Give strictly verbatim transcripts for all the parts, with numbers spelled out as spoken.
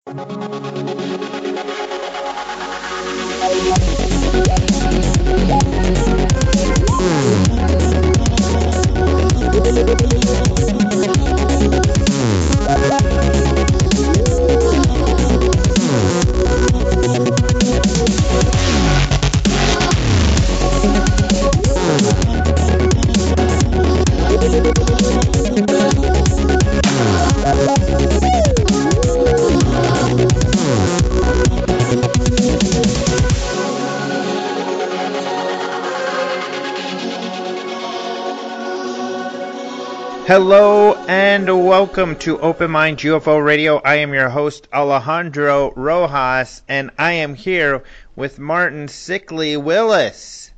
Hello and welcome to Open Mind U F O Radio. I am your host Alejandro Rojas, and I am here with Martin Sickly Willis.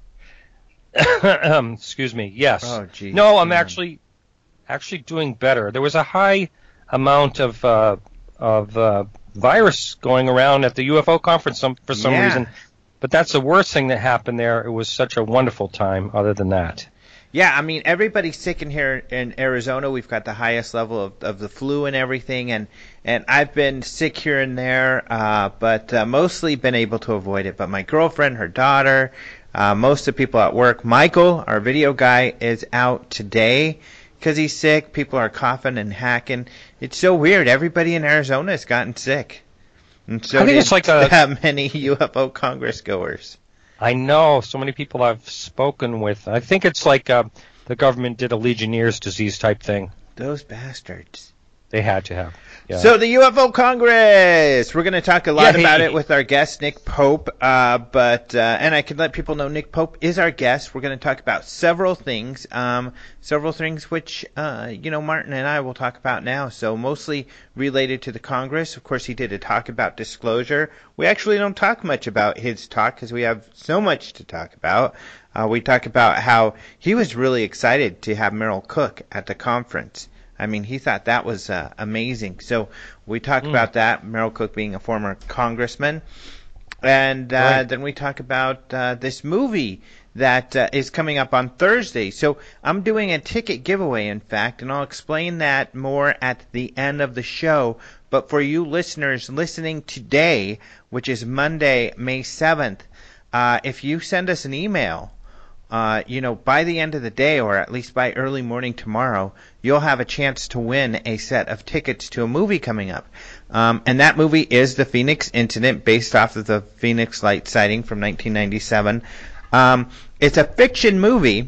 um, excuse me. Yes. Oh, geez. No, I'm yeah. actually actually doing better. There was a high amount of uh, of uh, virus going around at the U F O conference some, for some yeah. reason, but that's the worst thing that happened there. It was such a wonderful time. Other than that. Yeah, I mean, everybody's sick in here in Arizona. We've got the highest level of, of the flu and everything, and, and I've been sick here and there, uh, but uh, mostly been able to avoid it. But my girlfriend, her daughter, uh, most of the people at work, Michael, our video guy, is out today because he's sick. People are coughing and hacking. It's so weird. Everybody in Arizona has gotten sick. And so I think did it's like a, that many U F O Congress goers. I know so many people I've spoken with. I think it's like uh, the government did a Legionnaire's disease type thing. Those bastards. They had to have. Yeah. So the U F O Congress, we're going to talk a lot yeah, about hey. it with our guest Nick Pope. Uh, but uh, and I can let people know Nick Pope is our guest. We're going to talk about several things, um, several things which uh, you know Martin and I will talk about now. So mostly related to the Congress. Of course, he did a talk about disclosure. We actually don't talk much about his talk because we have so much to talk about. Uh, we talk about how he was really excited to have Meryl Cook at the conference. I mean, he thought that was uh, amazing. So we talk mm. about that, Meryl Cook being a former congressman. And uh, right. then we talk about uh, this movie that uh, is coming up on Thursday. So I'm doing a ticket giveaway, in fact, and I'll explain that more at the end of the show. But for you listeners listening today, which is Monday, May seventh, uh, if you send us an email, Uh, you know, by the end of the day, or at least by early morning tomorrow, you'll have a chance to win a set of tickets to a movie coming up. Um, and that movie is The Phoenix Incident, based off of the Phoenix Light sighting from nineteen ninety-seven. Um, it's a fiction movie,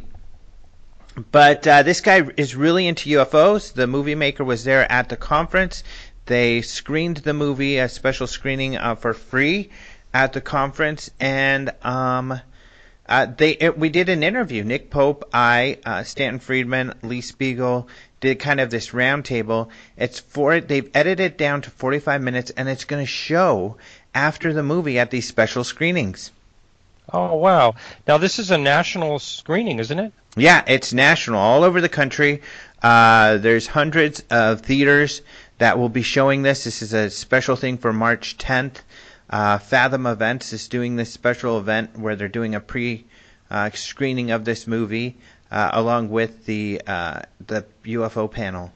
but uh, this guy is really into U F Os. The movie maker was there at the conference. They screened the movie, a special screening uh, for free at the conference, and um, Uh, they it, we did an interview. Nick Pope, I, uh, Stanton Friedman, Lee Spiegel did kind of this roundtable. It's for they've edited it down to forty-five minutes, and it's going to show after the movie at these special screenings. Oh wow! Now this is a national screening, isn't it? Yeah, it's national, all over the country. Uh, there's hundreds of theaters that will be showing this. This is a special thing for March tenth. Uh, Fathom Events is doing this special event where they're doing a pre-screening uh, of this movie uh, along with the uh, the U F O panel.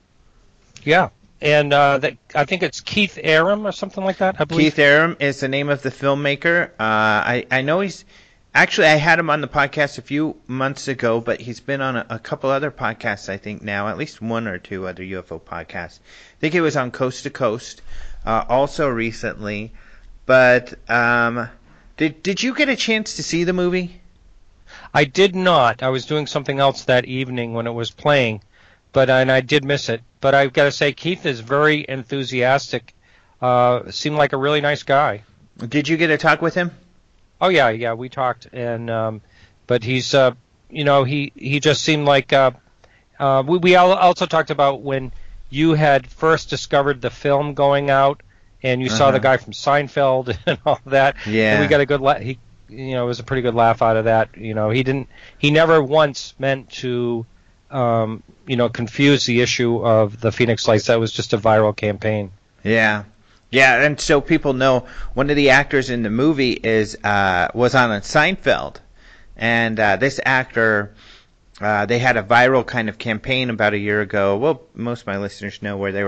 Yeah, and uh, that, I think it's Keith Aram or something like that, I believe. Keith Aram is the name of the filmmaker. Uh, I, I know he's... Actually, I had him on the podcast a few months ago, but he's been on a, a couple other podcasts, I think, now. At least one or two other U F O podcasts. I think he was on Coast to Coast uh, also recently. But um, did did you get a chance to see the movie? I did not. I was doing something else that evening when it was playing, but and I did miss it. But I've got to say, Keith is very enthusiastic. Uh, seemed like a really nice guy. Did you get to talk with him? Oh yeah, yeah, we talked, and um, but he's uh, you know he he just seemed like uh, uh, we we also talked about when you had first discovered the film going out. And you uh-huh. saw the guy from Seinfeld and all that. Yeah. And we got a good la- he you know, it was a pretty good laugh out of that. You know, he didn't he never once meant to um, you know, confuse the issue of the Phoenix Lights. That was just a viral campaign. Yeah. Yeah, and so people know one of the actors in the movie is uh was on a Seinfeld. And uh this actor Uh, they had a viral kind of campaign about a year ago. Well, most of my listeners know where they were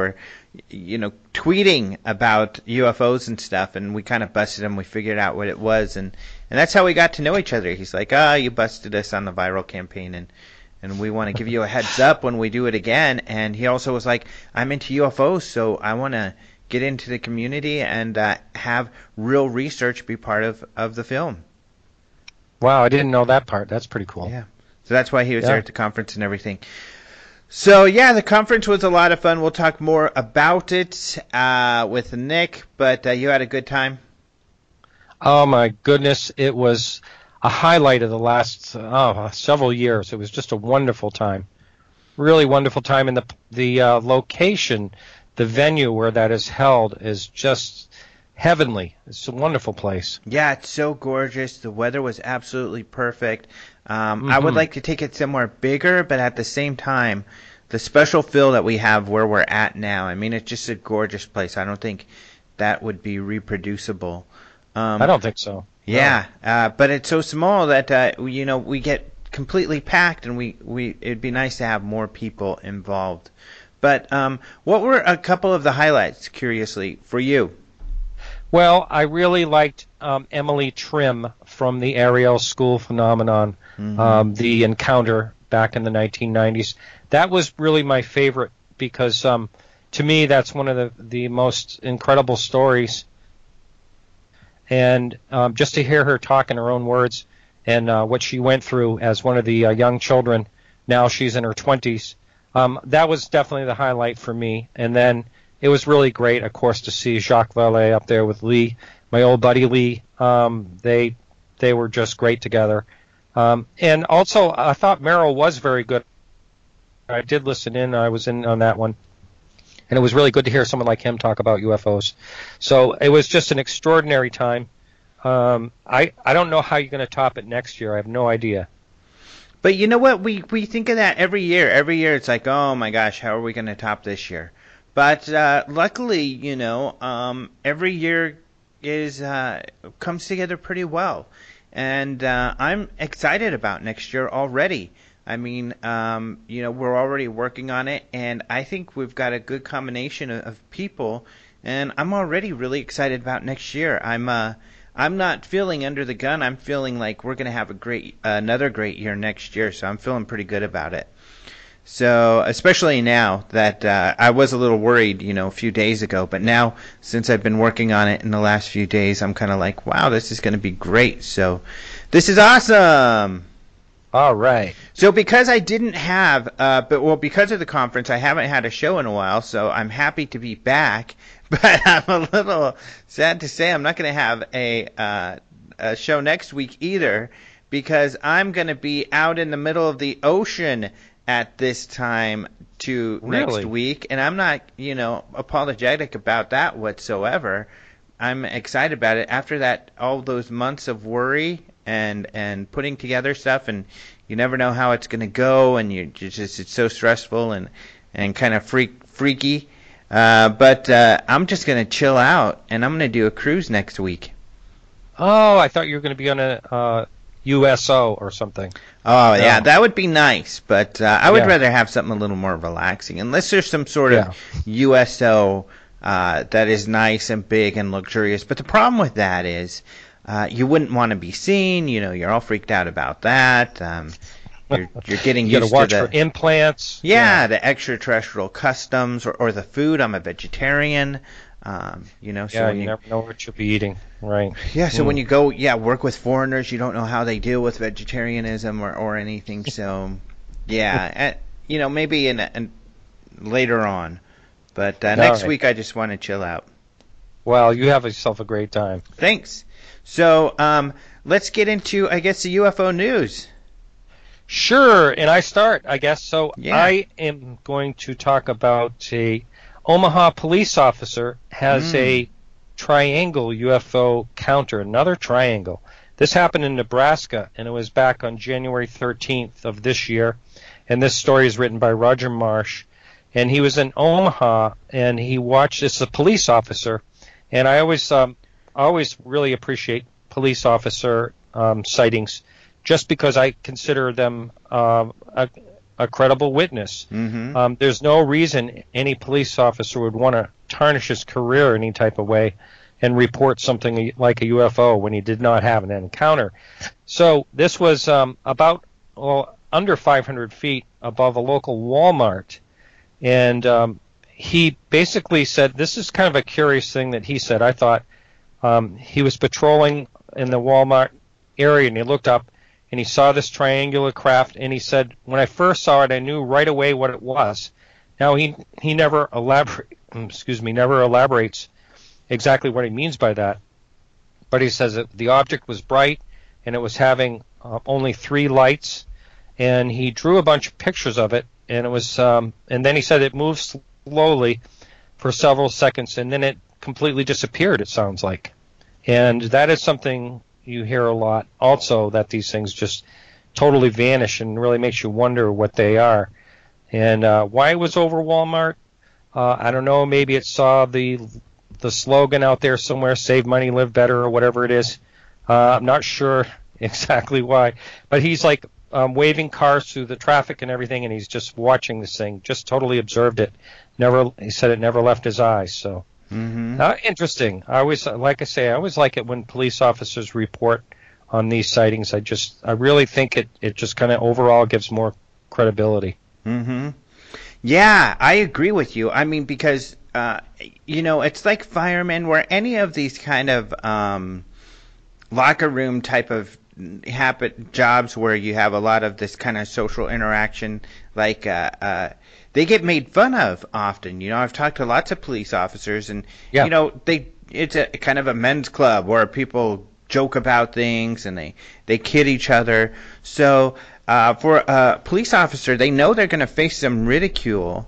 you know, tweeting about U F Os and stuff, and we kind of busted him. We figured out what it was, and, and that's how we got to know each other. He's like, ah, oh, you busted us on the viral campaign, and and we want to give you a heads up when we do it again. And he also was like, I'm into U F Os, so I want to get into the community and uh, have real research be part of, of the film. Wow, I didn't know that part. That's pretty cool. Yeah. So that's why he was yeah. there at the conference and everything. So, yeah, the conference was a lot of fun. We'll talk more about it uh, with Nick, but uh, you had a good time? Oh, my goodness. It was a highlight of the last oh, several years. It was just a wonderful time. Really wonderful time. And the, the uh, location, the venue where that is held is just heavenly. It's a wonderful place. Yeah, it's so gorgeous. The weather was absolutely perfect. Um, mm-hmm. I would like to take it somewhere bigger, but at the same time, the special feel that we have where we're at now, I mean, it's just a gorgeous place. I don't think that would be reproducible. Um, I don't think so. Yeah, no. uh, but it's so small that, uh, we, you know, we get completely packed, and we, we it'd be nice to have more people involved. But um, what were a couple of the highlights, curiously, for you? Well, I really liked um, Emily Trim from the Ariel School Phenomenon, mm-hmm. um, the encounter back in the nineteen nineties. That was really my favorite because, um, to me, that's one of the, the most incredible stories. And um, just to hear her talk in her own words and uh, what she went through as one of the uh, young children, now she's in her twenties, um, that was definitely the highlight for me. And then it was really great, of course, to see Jacques Vallée up there with Lee, my old buddy Lee. Um, they they were just great together. Um, and also, I thought Meryl was very good. I did listen in. I was in on that one. And it was really good to hear someone like him talk about U F Os. So it was just an extraordinary time. Um, I, I don't know how you're going to top it next year. I have no idea. But you know what? We, we think of that every year. Every year it's like, oh, my gosh, how are we going to top this year? But uh, luckily, you know, um, every year is uh, comes together pretty well, and uh, I'm excited about next year already. I mean, um, you know, we're already working on it, and I think we've got a good combination of, of people, and I'm already really excited about next year. I'm uh, I'm not feeling under the gun. I'm feeling like we're going to have a great uh, another great year next year, so I'm feeling pretty good about it. So, especially now that uh, I was a little worried, you know, a few days ago, but now since I've been working on it in the last few days, I'm kind of like, wow, this is going to be great. So, this is awesome. All right. So, because I didn't have, uh, but well, because of the conference, I haven't had a show in a while, so I'm happy to be back. But I'm a little sad to say I'm not going to have a, uh, a show next week either, because I'm going to be out in the middle of the ocean at this time to really? next week, and I'm not, you know, apologetic about that whatsoever. I'm excited about it. After that, all those months of worry and and putting together stuff, and you never know how it's going to go, and you just it's so stressful and and kind of freak freaky. Uh, but uh, I'm just going to chill out, and I'm going to do a cruise next week. Oh, I thought you were going to be on a uh, U S O or something. Oh, yeah, no. That would be nice, but uh, I would yeah. rather have something a little more relaxing, unless there's some sort yeah. of U S O uh, that is nice and big and luxurious. But the problem with that is uh, you wouldn't want to be seen. You know, you're all freaked out about that. Um, you're, you're getting you used gotta watch to the for implants. Yeah, yeah, the extraterrestrial customs or, or the food. I'm a vegetarian. Um, you know, so yeah, when you, you never know what you'll be eating, right? Yeah, so mm. when you go, yeah, work with foreigners, you don't know how they deal with vegetarianism or, or anything. So, yeah, and, you know, maybe in, in later on, but uh, next right. week I just want to chill out. Well, you have yourself a great time. Thanks. So, um, let's get into, I guess, the U F O news. Sure, and I start, I guess. So yeah. I am going to talk about a Omaha police officer has mm. a triangle U F O counter, another triangle. This happened in Nebraska, and it was back on January thirteenth of this year. And this story is written by Roger Marsh. And he was in Omaha, and he watched, this is a police officer, and I always um, always really appreciate police officer um, sightings, just because I consider them uh, a, a credible witness. Mm-hmm. Um, there's no reason any police officer would want to tarnish his career any type of way and report something like a U F O when he did not have an encounter. So this was um, about well, under five hundred feet above a local Walmart. And um, he basically said, this is kind of a curious thing that he said. I thought um, he was patrolling in the Walmart area, and he looked up, and he saw this triangular craft, and he said, when I first saw it, I knew right away what it was. Now, he he never elaborate, excuse me, never elaborates exactly what he means by that, but he says that the object was bright, and it was having uh, only three lights, and he drew a bunch of pictures of it, and it was, um, and then he said it moved slowly for several seconds, and then it completely disappeared, it sounds like. And that is something you hear a lot also, that these things just totally vanish and really makes you wonder what they are. And uh, why it was over Walmart, uh, I don't know. Maybe it saw the the slogan out there somewhere, save money, live better, or whatever it is. Uh, I'm not sure exactly why. But he's like um, waving cars through the traffic and everything, and he's just watching this thing, just totally observed it. Never, he said it never left his eyes. So. Mm-hmm. Uh, interesting. I always, like I say, I always like it when police officers report on these sightings. I just, I really think it, it just kind of overall gives more credibility. Mm-hmm. Yeah, I agree with you. I mean, because, uh, you know, it's like firemen, where any of these kind of um, locker room type of happen jobs where you have a lot of this kind of social interaction, like, uh, uh, they get made fun of often. You know, I've talked to lots of police officers, and yeah. you know, they it's a kind of a men's club where people joke about things and they they kid each other. So uh, for a police officer, they know they're going to face some ridicule.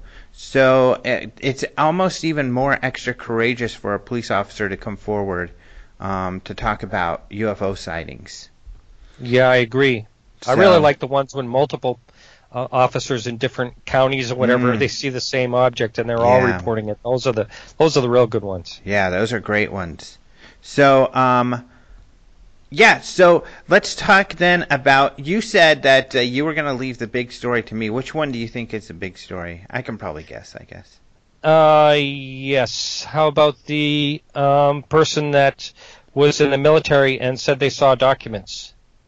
So it, it's almost even more extra courageous for a police officer to come forward um, to talk about U F O sightings. Yeah, I agree. So, I really like the ones when multiple Uh, officers in different counties or whatever, mm. they see the same object and they're yeah. all reporting it. Those are the those are the real good ones. Yeah, those are great ones. So, um, yeah, so let's talk then about, you said that uh, you were going to leave the big story to me. Which one do you think is the big story? I can probably guess, I guess. Uh, yes. How about the um, person that was in the military and said they saw documents?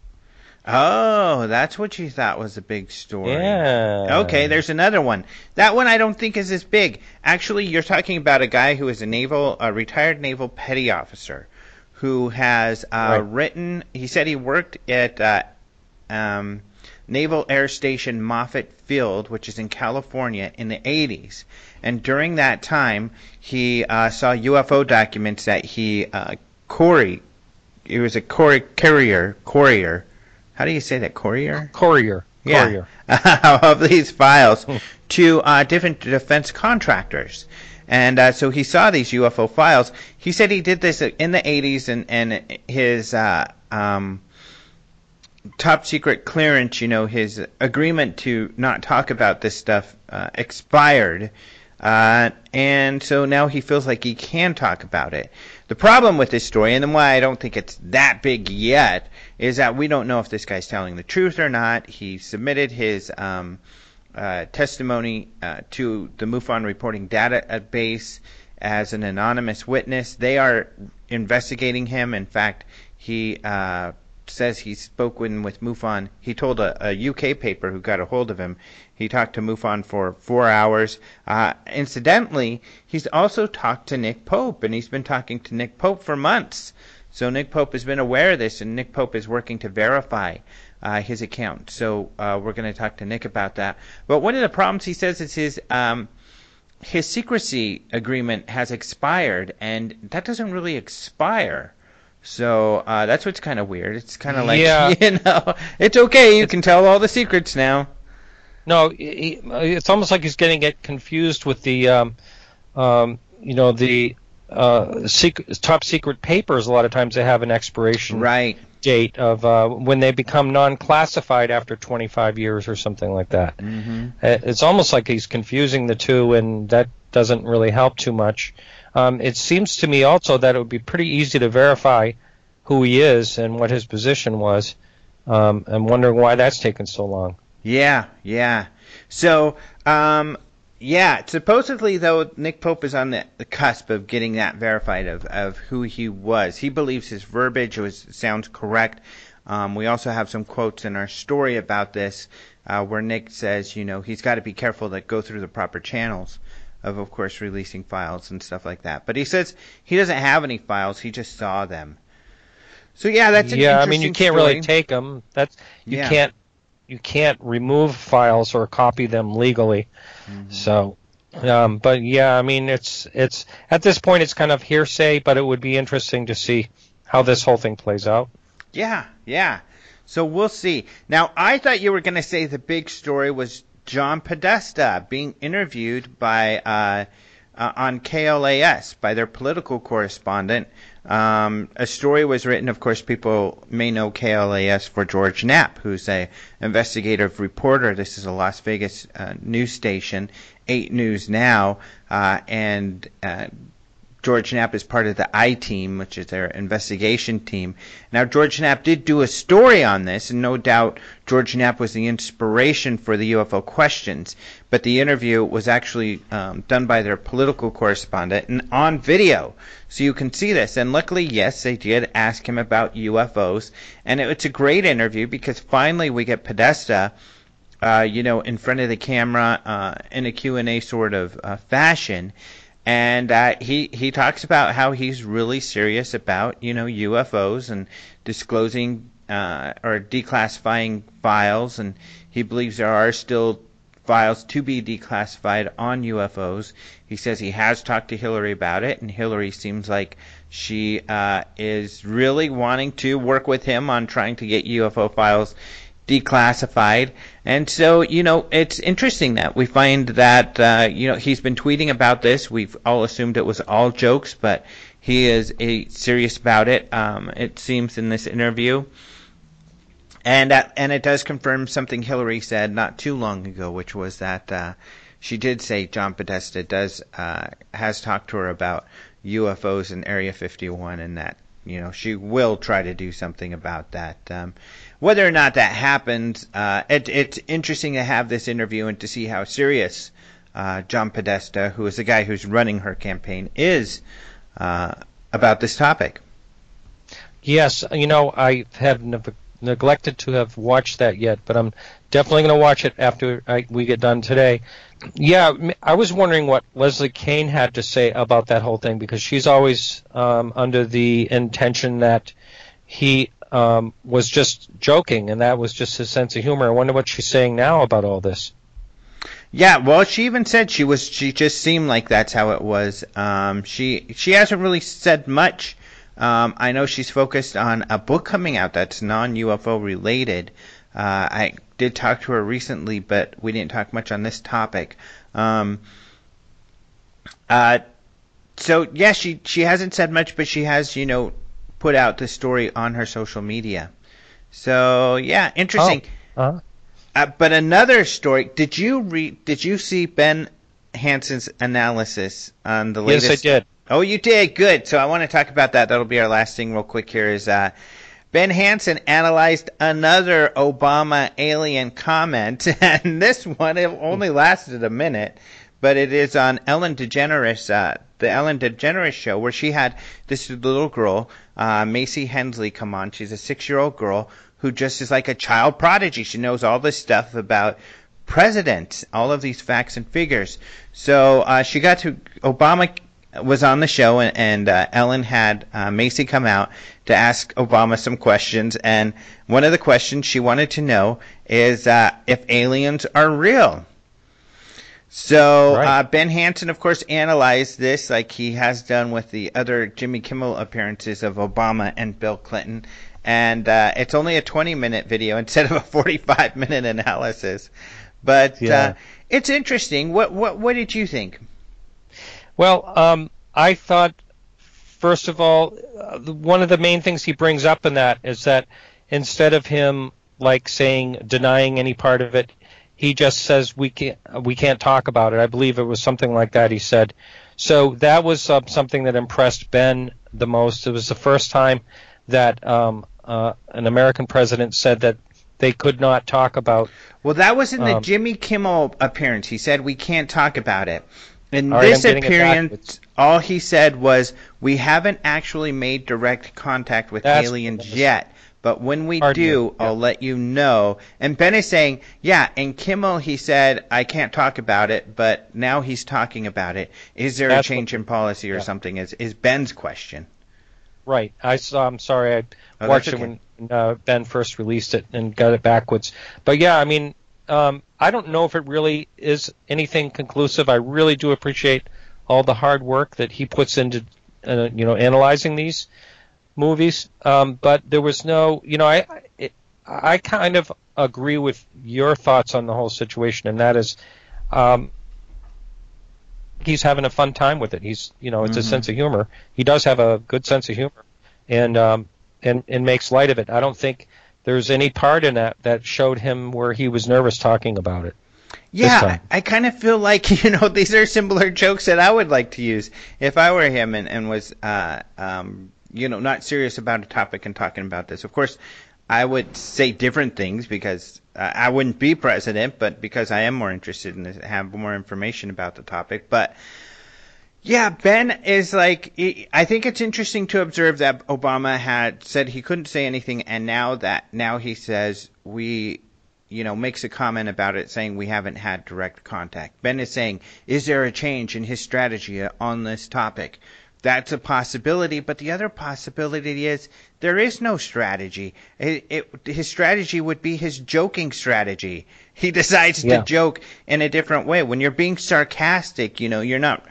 Oh, that's what you thought was a big story. Yeah. Okay, there's another one. That one I don't think is as big. Actually, you're talking about a guy who is a naval, a retired naval petty officer, who has uh, right. written. He said he worked at uh, um, Naval Air Station Moffett Field, which is in California, in the eighties, and during that time, he uh, saw U F O documents that he uh, Corey. He was a Corey courier. Courier. How do you say that? Courier? Courier. Yeah. Courier. Of these files to uh, different defense contractors. And uh, so he saw these U F O files. He said he did this in the eighties, and, and his uh, um, top secret clearance, you know, his agreement to not talk about this stuff uh, expired. Uh, and so now he feels like he can talk about it. The problem with this story, and then why I don't think it's that big yet, is that we don't know if this guy's telling the truth or not. He submitted his um, uh, testimony uh, to the MUFON reporting database as an anonymous witness. They are investigating him. In fact, he uh, says he spoke with, with MUFON. He told a, a U K paper who got a hold of him. He talked to MUFON for four hours. Uh, incidentally, he's also talked to Nick Pope, and he's been talking to Nick Pope for months. So Nick Pope has been aware of this, and Nick Pope is working to verify uh, his account. So uh, we're going to talk to Nick about that. But one of the problems he says is his um, his secrecy agreement has expired, and that doesn't really expire. So uh, that's what's kind of weird. It's kind of like, yeah. you know, it's okay. You can tell all the secrets now. No, he, it's almost like he's getting it confused with the, um, um, you know, the uh, secret, top secret papers. A lot of times they have an expiration right. date of uh, when they become non-classified after twenty-five years or something like that. Mm-hmm. It's almost like he's confusing the two, and that doesn't really help too much. Um, it seems to me also that it would be pretty easy to verify who he is and what his position was. Um, I'm wondering why that's taken so long. Yeah, yeah. So, um, yeah, supposedly, though, Nick Pope is on the, the cusp of getting that verified of, of who he was. He believes his verbiage was, sounds correct. Um, we also have some quotes in our story about this uh, where Nick says, you know, he's got to be careful to go through the proper channels of, of course, releasing files and stuff like that. But he says he doesn't have any files. He just saw them. So, yeah, that's an yeah. interesting I mean, you can't story. really take them. That's you Yeah. can't you can't remove files or copy them legally. Mm-hmm. So, um, but yeah, I mean, it's it's at this point it's kind of hearsay, but it would be interesting to see how this whole thing plays out. Yeah, yeah. So we'll see. Now, I thought you were going to say the big story was John Podesta being interviewed by uh, uh, on K L A S by their political correspondent. Um, a story was written, of course, people may know K L A S for George Knapp, who's a investigative reporter. This is a Las Vegas uh, news station, eight News Now, uh, and uh, George Knapp is part of the I-Team, which is their investigation team. Now, George Knapp did do a story on this, and no doubt George Knapp was the inspiration for the U F O questions. But the interview was actually um, done by their political correspondent and on video, so you can see this. And luckily, yes, they did ask him about U F Os, and it, it's a great interview because finally we get Podesta, uh, you know, in front of the camera uh, in a Q and A sort of uh, fashion. And uh, he he talks about how he's really serious about, you know, U F Os and disclosing uh, or declassifying files, and he believes there are still files to be declassified on U F Os. He says he has talked to Hillary about it, and Hillary seems like she uh, is really wanting to work with him on trying to get U F O files declassified. And so, you know, it's interesting that we find that, uh, you know, he's been tweeting about this. We've all assumed it was all jokes, but he is a, serious about it, um, it seems, in this interview. And uh, and it does confirm something Hillary said not too long ago, which was that uh, she did say John Podesta does uh, has talked to her about U F Os in Area fifty-one, and that, you know, she will try to do something about that. Um, whether or not that happens, uh, it, it's interesting to have this interview and to see how serious uh, John Podesta, who is the guy who's running her campaign, is uh, about this topic. Yes, you know, I have never neglected to have watched that yet, but I'm definitely going to watch it after I, we get done today. Yeah, I was wondering what Leslie Kean had to say about that whole thing, because she's always um, under the intention that he um, was just joking, and that was just his sense of humor. I wonder what she's saying now about all this. Yeah, well, she even said she was. She just seemed like that's how it was. Um, she she hasn't really said much. Um, I know she's focused on a book coming out that's non-U F O related. Uh, I did talk to her recently, but we didn't talk much on this topic. Um, uh, so yeah, she she hasn't said much, but she has, you know, put out the story on her social media. So yeah, interesting. Oh. Uh-huh. Uh, but another story. Did you read? Did you see Ben Hanson's analysis on the latest? Yes, I did. Oh, you did? Good. So I want to talk about that. That'll be our last thing real quick here is uh, Ben Hanson analyzed another Obama alien comment, and this one, it only lasted a minute, but it is on Ellen DeGeneres, uh, the Ellen DeGeneres show, where she had this little girl, uh, Macy Hensley, come on. She's a six-year-old girl who just is like a child prodigy. She knows all this stuff about presidents, all of these facts and figures. So uh, she got to Obama was on the show, and, and uh, Ellen had uh, Macy come out to ask Obama some questions, and one of the questions she wanted to know is uh, if aliens are real. So right. uh, Ben Hanson, of course, analyzed this like he has done with the other Jimmy Kimmel appearances of Obama and Bill Clinton, and uh, it's only a twenty-minute video instead of a forty-five minute analysis. But yeah. uh, it's interesting. What what what did you think? Well, um, I thought, first of all, uh, one of the main things he brings up in that is that instead of him like saying denying any part of it, he just says we can't we can't talk about it. I believe it was something like that he said. So that was uh, something that impressed Ben the most. It was the first time that um, uh, an American president said that they could not talk about. Well, that was in the um, Jimmy Kimmel appearance. He said we can't talk about it. In All right, this I'm getting it appearance, backwards. all he said was, we haven't actually made direct contact with That's- aliens yet. But when we Pardon do, me, yeah. I'll let you know. And Ben is saying, yeah, in Kimmel he said, I can't talk about it, but now he's talking about it. Is there That's a change what- in policy or yeah. something? Is, is Ben's question. Right. I saw. I'm sorry. I Oh, watched that's it okay. when uh, Ben first released it and got it backwards. But yeah, I mean, um, I don't know if it really is anything conclusive. I really do appreciate all the hard work that he puts into, uh, you know, analyzing these movies. Um, but there was no, you know, I, I I kind of agree with your thoughts on the whole situation, and that is, um, he's having a fun time with it. He's, you know, it's Mm-hmm. a sense of humor. He does have a good sense of humor, and um, and and makes light of it. I don't think there's any part in that that showed him where he was nervous talking about it. Yeah, time. I, I kind of feel like, you know, these are similar jokes that I would like to use if I were him and, and was, uh, um, you know, not serious about a topic and talking about this. Of course, I would say different things because uh, I wouldn't be president, but because I am more interested in this, have more information about the topic. But yeah, Ben is like, I think it's interesting to observe that Obama had said he couldn't say anything, and now that now he says we, you know, makes a comment about it saying we haven't had direct contact. Ben is saying, is there a change in his strategy on this topic? That's a possibility, but the other possibility is there is no strategy. It, it, his strategy would be his joking strategy. He decides Yeah. to joke in a different way. When you're being sarcastic, you know, you're not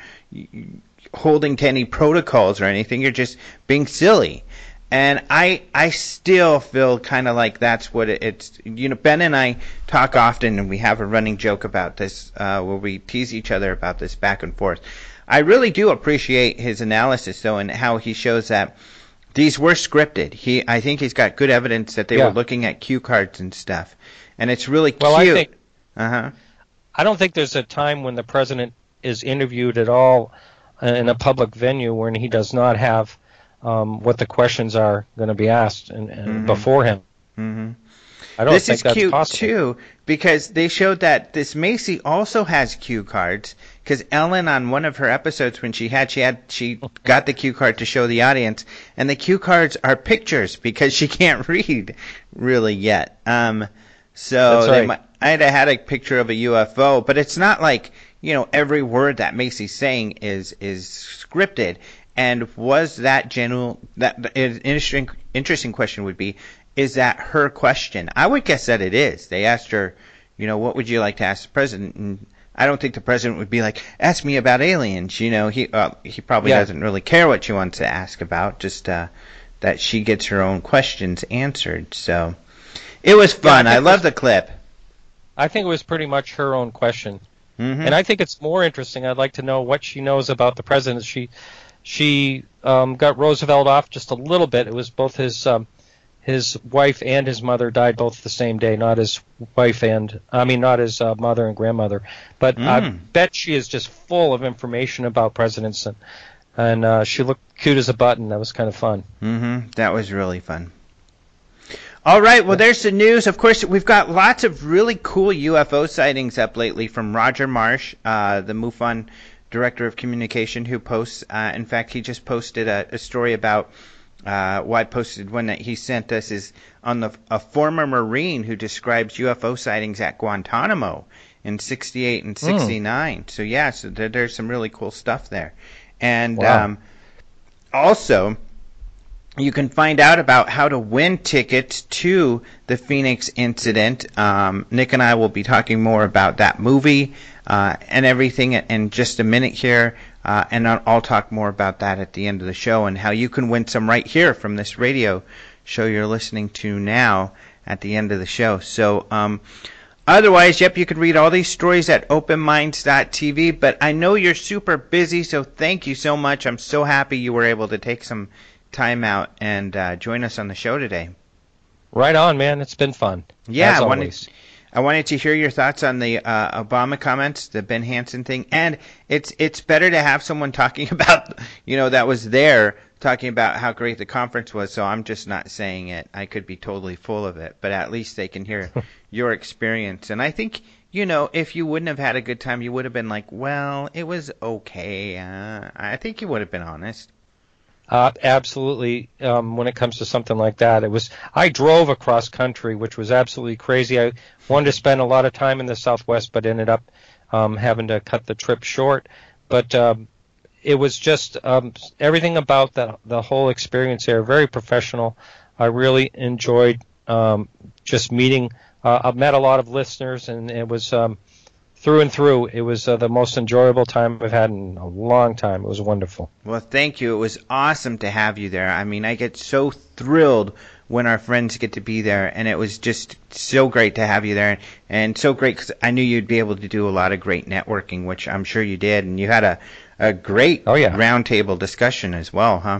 holding to any protocols or anything. You're just being silly. And I I still feel kind of like that's what it, it's, you know, Ben and I talk often, and we have a running joke about this uh, where we tease each other about this back and forth. I really do appreciate his analysis, though, and how he shows that these were scripted. He, I think he's got good evidence that they Yeah. were looking at cue cards and stuff. And it's really Well, cute. I think Uh-huh. I don't think there's a time when the president is interviewed at all in a public venue when he does not have um, what the questions are going to be asked and, and Mhm. before him. Mm-hmm. I don't This think is that's cute possible. too, because they showed that this Macy also has cue cards. Because Ellen, on one of her episodes, when she had she had she got the cue card to show the audience, and the cue cards are pictures because she can't read really yet. Um, so That's they right. might, I'd have had a picture of a U F O, but it's not like, you know, every word that Macy's saying is is scripted. And was that genuine? That an interesting interesting question would be, is that her question? I would guess that it is. They asked her, you know, what would you like to ask the president? And I don't think the president would be like, ask me about aliens. You know, he uh, he probably Yeah. doesn't really care what she wants to ask about. Just uh, that she gets her own questions answered. So it was fun. Yeah, I I think love it the clip. I think it was pretty much her own question. Mm-hmm. And I think it's more interesting. I'd like to know what she knows about the president. She she um, got Roosevelt off just a little bit. It was both his um, his wife and his mother died both the same day. Not his wife and I mean not his uh, mother and grandmother. But I Mm. bet she is just full of information about presidents, and and uh, she looked cute as a button. That was kind of fun. Mm-hmm. That was really fun. All right, well, there's the news. Of course, we've got lots of really cool U F O sightings up lately from Roger Marsh, uh, the MUFON director of communication, who posts. Uh, in fact, he just posted a, a story about. Uh, well, I posted one that he sent us is on the a former Marine who describes U F O sightings at Guantanamo in sixty-eight and sixty-nine. So yeah, so there, there's some really cool stuff there, and Wow. um, also. You can find out about how to win tickets to the Phoenix incident. Um, Nick and I will be talking more about that movie uh, and everything in just a minute here. Uh, and I'll, I'll talk more about that at the end of the show and how you can win some right here from this radio show you're listening to now at the end of the show. So um, otherwise, yep, you can read all these stories at open minds dot t v. But I know you're super busy, so thank you so much. I'm so happy you were able to take some time out and uh, join us on the show today. Right on, man. It's been fun. Yeah, as I wanted, always. I wanted to hear your thoughts on the uh, Obama comments, the Ben Hansen thing, and it's it's better to have someone talking about, you know, that was there talking about how great the conference was, so I'm just not saying it. I could be totally full of it, but at least they can hear your experience. And I think, you know, if you wouldn't have had a good time, you would have been like, well, it was okay. Uh, I think you would have been honest. Uh, absolutely. Um, when it comes to something like that, it was. I drove across country, which was absolutely crazy. I wanted to spend a lot of time in the Southwest, but ended up um, having to cut the trip short. But um, it was just um, everything about the the whole experience there. Very professional. I really enjoyed um, just meeting. Uh, I've met a lot of listeners, and it was um, through and through. It was uh, the most enjoyable time I've had in a long time. It was wonderful. Well, thank you. It was awesome to have you there. I mean, I get so thrilled when our friends get to be there, and it was just so great to have you there, and so great because I knew you'd be able to do a lot of great networking, which I'm sure you did, and you had a, a great oh, yeah. roundtable discussion as well, huh?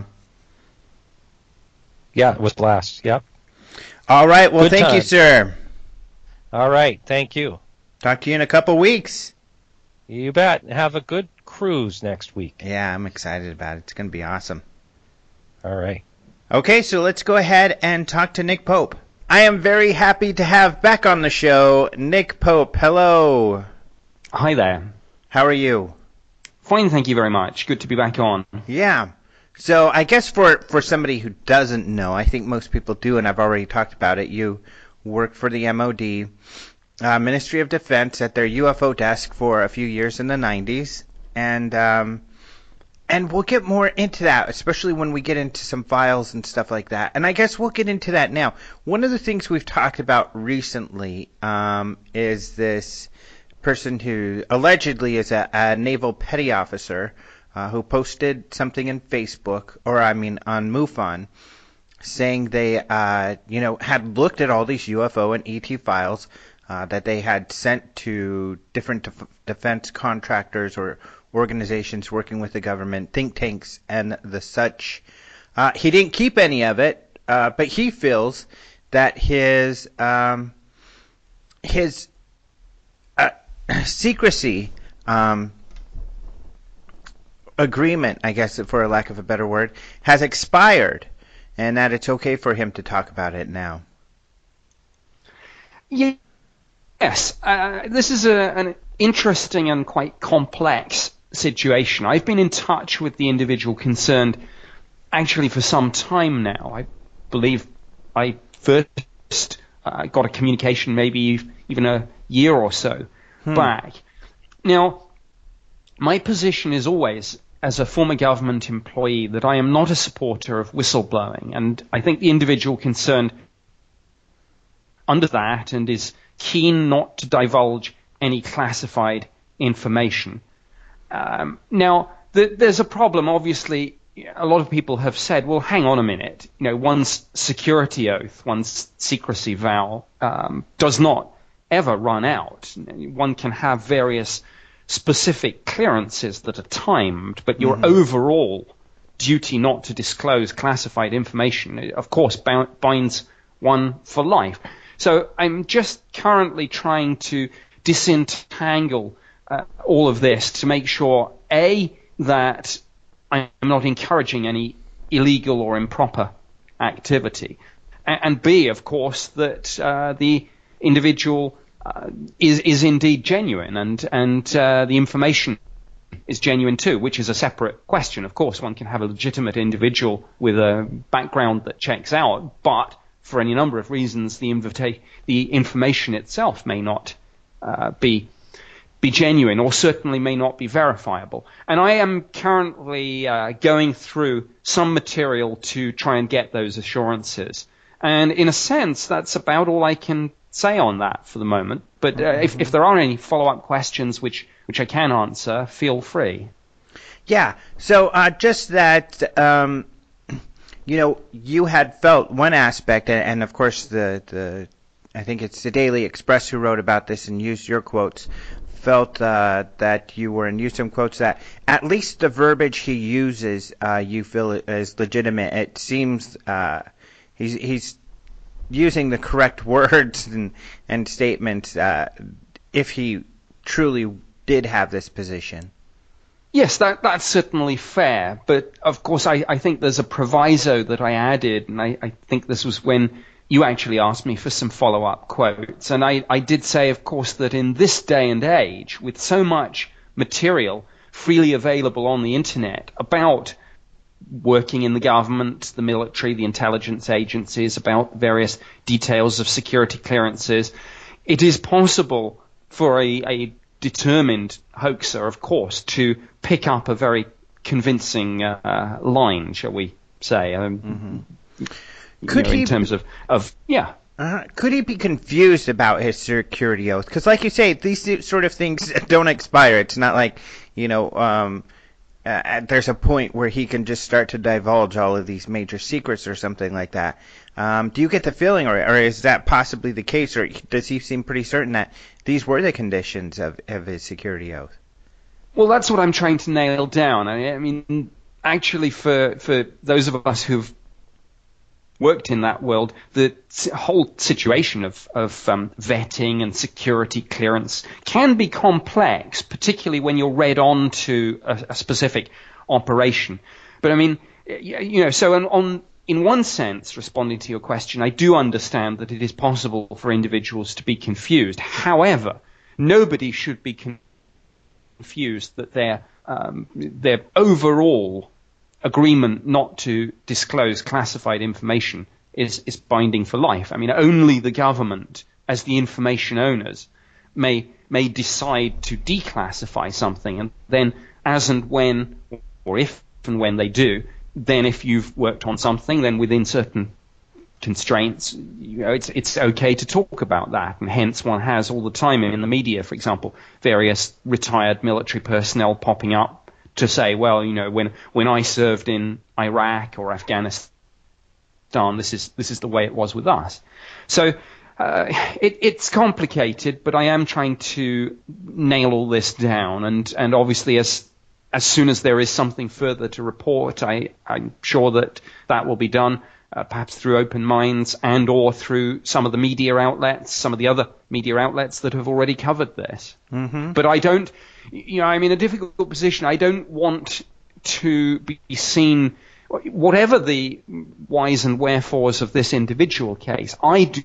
Yeah, it was a blast. Yep. All right. Well, Good thank time. you, sir. All right. Thank you. Talk to you in a couple weeks. You bet. Have a good cruise next week. Yeah, I'm excited about it. It's going to be awesome. All right. Okay, so let's go ahead and talk to Nick Pope. I am very happy to have back on the show Nick Pope. Hello. Hi there. How are you? Fine, thank you very much. Good to be back on. Yeah. So I guess for, for somebody who doesn't know, I think most people do, and I've already talked about it, you work for the M O D, uh, Ministry of Defense, at their U F O desk for a few years in the nineties, and um, and we'll get more into that, especially when we get into some files and stuff like that. And I guess we'll get into that now. One of the things we've talked about recently um, is this person who allegedly is a, a naval petty officer uh, who posted something in Facebook, or I mean on MUFON, saying they, uh, you know, had looked at all these U F O and E T files uh, that they had sent to different def- defense contractors or organizations working with the government, think tanks, and the such. Uh, he didn't keep any of it, uh, but he feels that his um, his uh, secrecy um, agreement, I guess, for a lack of a better word, has expired, and that it's okay for him to talk about it now. Yes, uh, this is a, an interesting and quite complex situation. I've been in touch with the individual concerned actually for some time now. I believe I first uh, got a communication maybe even a year or so hmm. back. Now, my position is always, as a former government employee, that I am not a supporter of whistleblowing, and I think the individual concerned under that and is keen not to divulge any classified information. Um, now, the, there's a problem. Obviously, a lot of people have said, well, hang on a minute. You know, one's security oath, one's secrecy vow um, does not ever run out. One can have various specific clearances that are timed, but your mm-hmm. overall duty not to disclose classified information, of course, binds one for life. So I'm just currently trying to disentangle uh, all of this to make sure, A, that I'm not encouraging any illegal or improper activity, and, and B, of course, that uh, the individual uh, is is indeed genuine, and and uh, the information is genuine too, which is a separate question. Of course, one can have a legitimate individual with a background that checks out, but for any number of reasons, the invita- the information itself may not uh, be be genuine, or certainly may not be verifiable. And I am currently uh, going through some material to try and get those assurances. And in a sense, that's about all I can say on that for the moment. But uh, if, if there are any follow-up questions which, which I can answer, feel free. Yeah, so uh, just that, um, you know, you had felt one aspect, and, and of course the, the, I think it's the Daily Express who wrote about this and used your quotes, felt uh, that you were, and used some quotes that at least the verbiage he uses uh, you feel is legitimate. It seems uh, he's he's using the correct words and, and statements uh, if he truly did have this position. Yes, that, that's certainly fair. But, of course, I, I think there's a proviso that I added, and I, I think this was when you actually asked me for some follow-up quotes. And I, I did say, of course, that in this day and age, with so much material freely available on the Internet about working in the government, the military, the intelligence agencies, about various details of security clearances, it is possible for a, a determined hoaxer, of course, to pick up a very convincing uh, line, shall we say, um, mm-hmm. Could know, he, in terms of, of yeah. Uh, could he be confused about his security oath? Because, like you say, these sort of things don't expire. It's not like, you know, um, uh, there's a point where he can just start to divulge all of these major secrets or something like that. Um, do you get the feeling, or, or is that possibly the case, or does he seem pretty certain that these were the conditions of, of his security oath? Well, that's what I'm trying to nail down. I, I mean, actually, for for those of us who've worked in that world, the whole situation of, of um, vetting and security clearance can be complex, particularly when you're read on to a, a specific operation. But I mean, you know, so on, on in one sense, responding to your question, I do understand that it is possible for individuals to be confused. However, nobody should be confused that their um, their overall agreement not to disclose classified information is, is binding for life. I mean, only the government, as the information owners, may may decide to declassify something, and then as and when, or if and when they do, then if you've worked on something, then within certain constraints, you know, it's it's okay to talk about that, and hence one has all the time in the media, for example, various retired military personnel popping up to say, well, you know, when when I served in Iraq or Afghanistan, this is this is the way it was with us. So uh, it, it's complicated, but I am trying to nail all this down, and and obviously as as soon as there is something further to report, I I'm sure that that will be done, uh, perhaps through Open Minds and or through some of the media outlets, some of the other media outlets that have already covered this. Mm-hmm. But I don't. You know, I'm in a difficult position. I don't want to be seen, whatever the whys and wherefores of this individual case, I do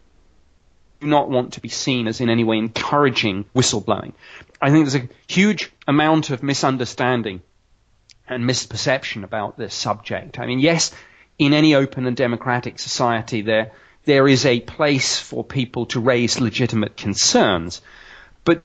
not want to be seen as in any way encouraging whistleblowing. I think there's a huge amount of misunderstanding and misperception about this subject. I mean, yes, in any open and democratic society, there there is a place for people to raise legitimate concerns, but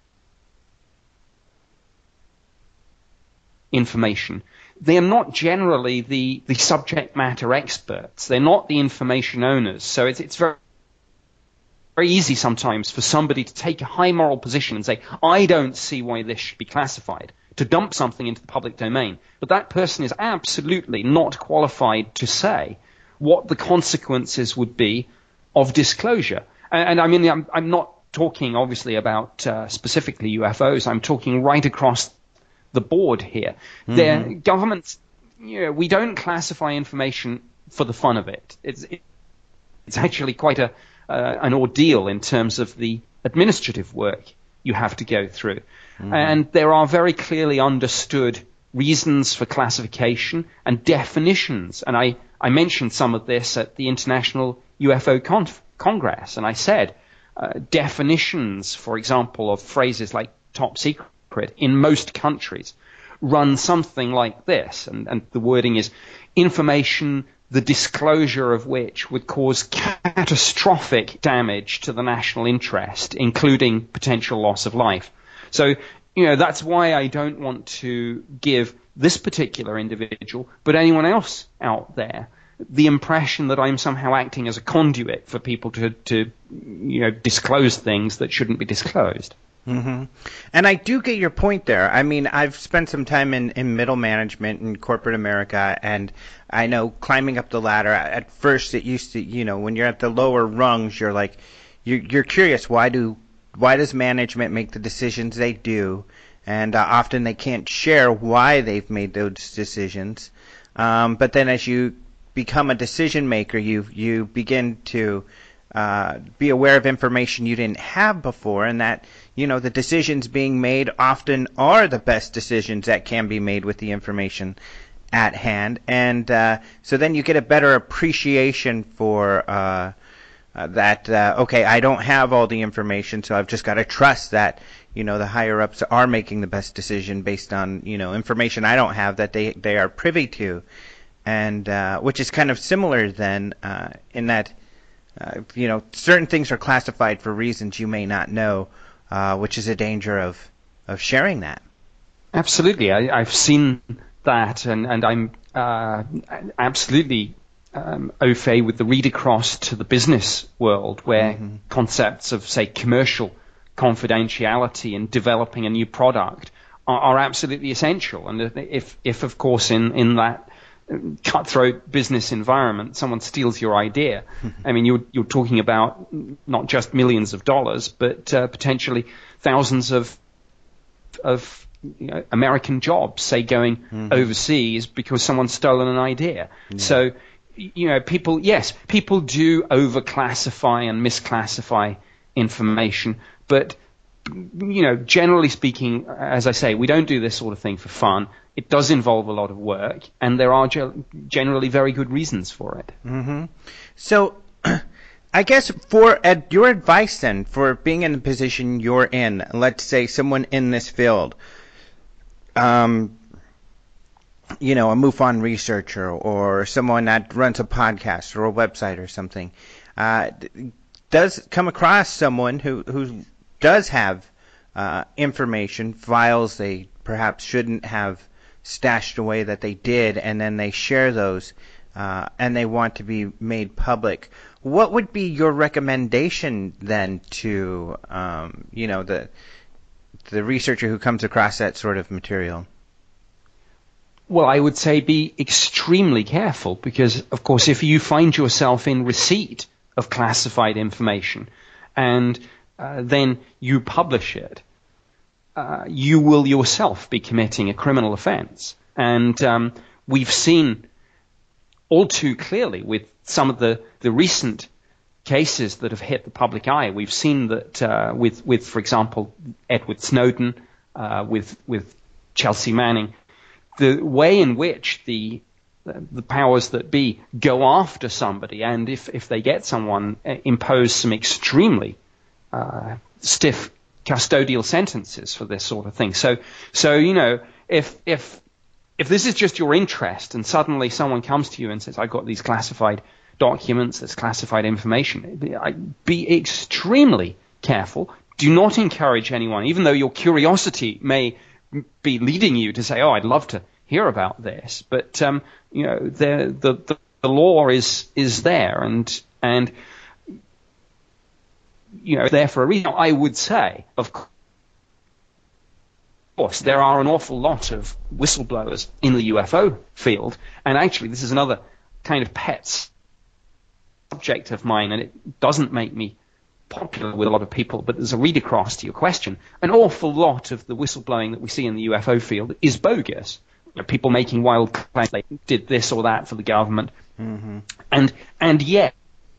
information. They are not generally the, the subject matter experts. They're not the information owners. So it's, it's very, very easy sometimes for somebody to take a high moral position and say, I don't see why this should be classified, to dump something into the public domain. But that person is absolutely not qualified to say what the consequences would be of disclosure. And, and I mean, I'm, I'm not talking obviously about uh, specifically U F Os. I'm talking right across the board here. Mm-hmm. Their governments, you know, we don't classify information for the fun of it. It's it, it's actually quite a uh, an ordeal in terms of the administrative work you have to go through. Mm-hmm. And there are very clearly understood reasons for classification and definitions. And I, I mentioned some of this at the International U F O Conf- Congress, and I said uh, definitions, for example, of phrases like top secret in most countries run something like this, and, and the wording is information the disclosure of which would cause catastrophic damage to the national interest, including potential loss of life. So, you know, that's why I don't want to give this particular individual, but anyone else out there, the impression that I'm somehow acting as a conduit for people to, to you know, disclose things that shouldn't be disclosed. Mm-hmm. And I do get your point there. I mean, I've spent some time in, in middle management in corporate America, and I know climbing up the ladder, at first it used to, you know, when you're at the lower rungs, you're like, you're, you're curious, why do, why does management make the decisions they do? And uh, often they can't share why they've made those decisions. Um, but then as you become a decision maker, you you begin to uh, be aware of information you didn't have before, and that, you know, the decisions being made often are the best decisions that can be made with the information at hand. And uh, so then you get a better appreciation for uh, uh, that, uh, okay, I don't have all the information, so I've just got to trust that, you know, the higher-ups are making the best decision based on, you know, information I don't have that they, they are privy to. And uh, which is kind of similar then uh, in that, uh, you know, certain things are classified for reasons you may not know, uh, which is a danger of, of sharing that. Absolutely. I, I've seen that, and, and I'm uh, absolutely um, au fait with the read across to the business world, where mm-hmm. concepts of, say, commercial confidentiality and developing a new product are, are absolutely essential. And if, if of course, in, in that cutthroat business environment, someone steals your idea, I mean, you're, you're talking about not just millions of dollars, but uh, potentially thousands of of you know, American jobs, say, going mm-hmm. overseas because someone's stolen an idea. Yeah. So, you know, people, yes, people do overclassify and misclassify information, but, you know, generally speaking, as I say, we don't do this sort of thing for fun. It does involve a lot of work, and there are ge- generally very good reasons for it. Mm-hmm. So, I guess for uh, your advice then, for being in the position you're in, let's say someone in this field, um, you know, a MUFON researcher or someone that runs a podcast or a website or something, uh, does come across someone who, who does have uh, information, files they perhaps shouldn't have stashed away that they did, and then they share those uh, and they want to be made public. What would be your recommendation then to, um, you know, the the researcher who comes across that sort of material? Well, I would say be extremely careful, because, of course, if you find yourself in receipt of classified information and uh, then you publish it, uh, you will yourself be committing a criminal offense. And um, we've seen all too clearly with some of the, the recent cases that have hit the public eye. We've seen that uh, with, with, for example, Edward Snowden, uh, with, with Chelsea Manning, the way in which the the powers that be go after somebody, and if, if they get someone, uh, impose some extremely uh, stiff custodial sentences for this sort of thing. So, so you know, if if if this is just your interest, and suddenly someone comes to you and says, "I've got these classified documents, this classified information," be extremely careful. Do not encourage anyone, even though your curiosity may be leading you to say, "Oh, I'd love to hear about this," but um, you know, the, the the law is is there, and and you know, there for a reason. I would say, of course, there are an awful lot of whistleblowers in the U F O field, and actually, this is another kind of pet subject of mine, and it doesn't make me popular with a lot of people, but there's a read across to your question. An awful lot of the whistleblowing that we see in the U F O field is bogus. You know, people making wild claims, they did this or that for the government, mm-hmm. and and yet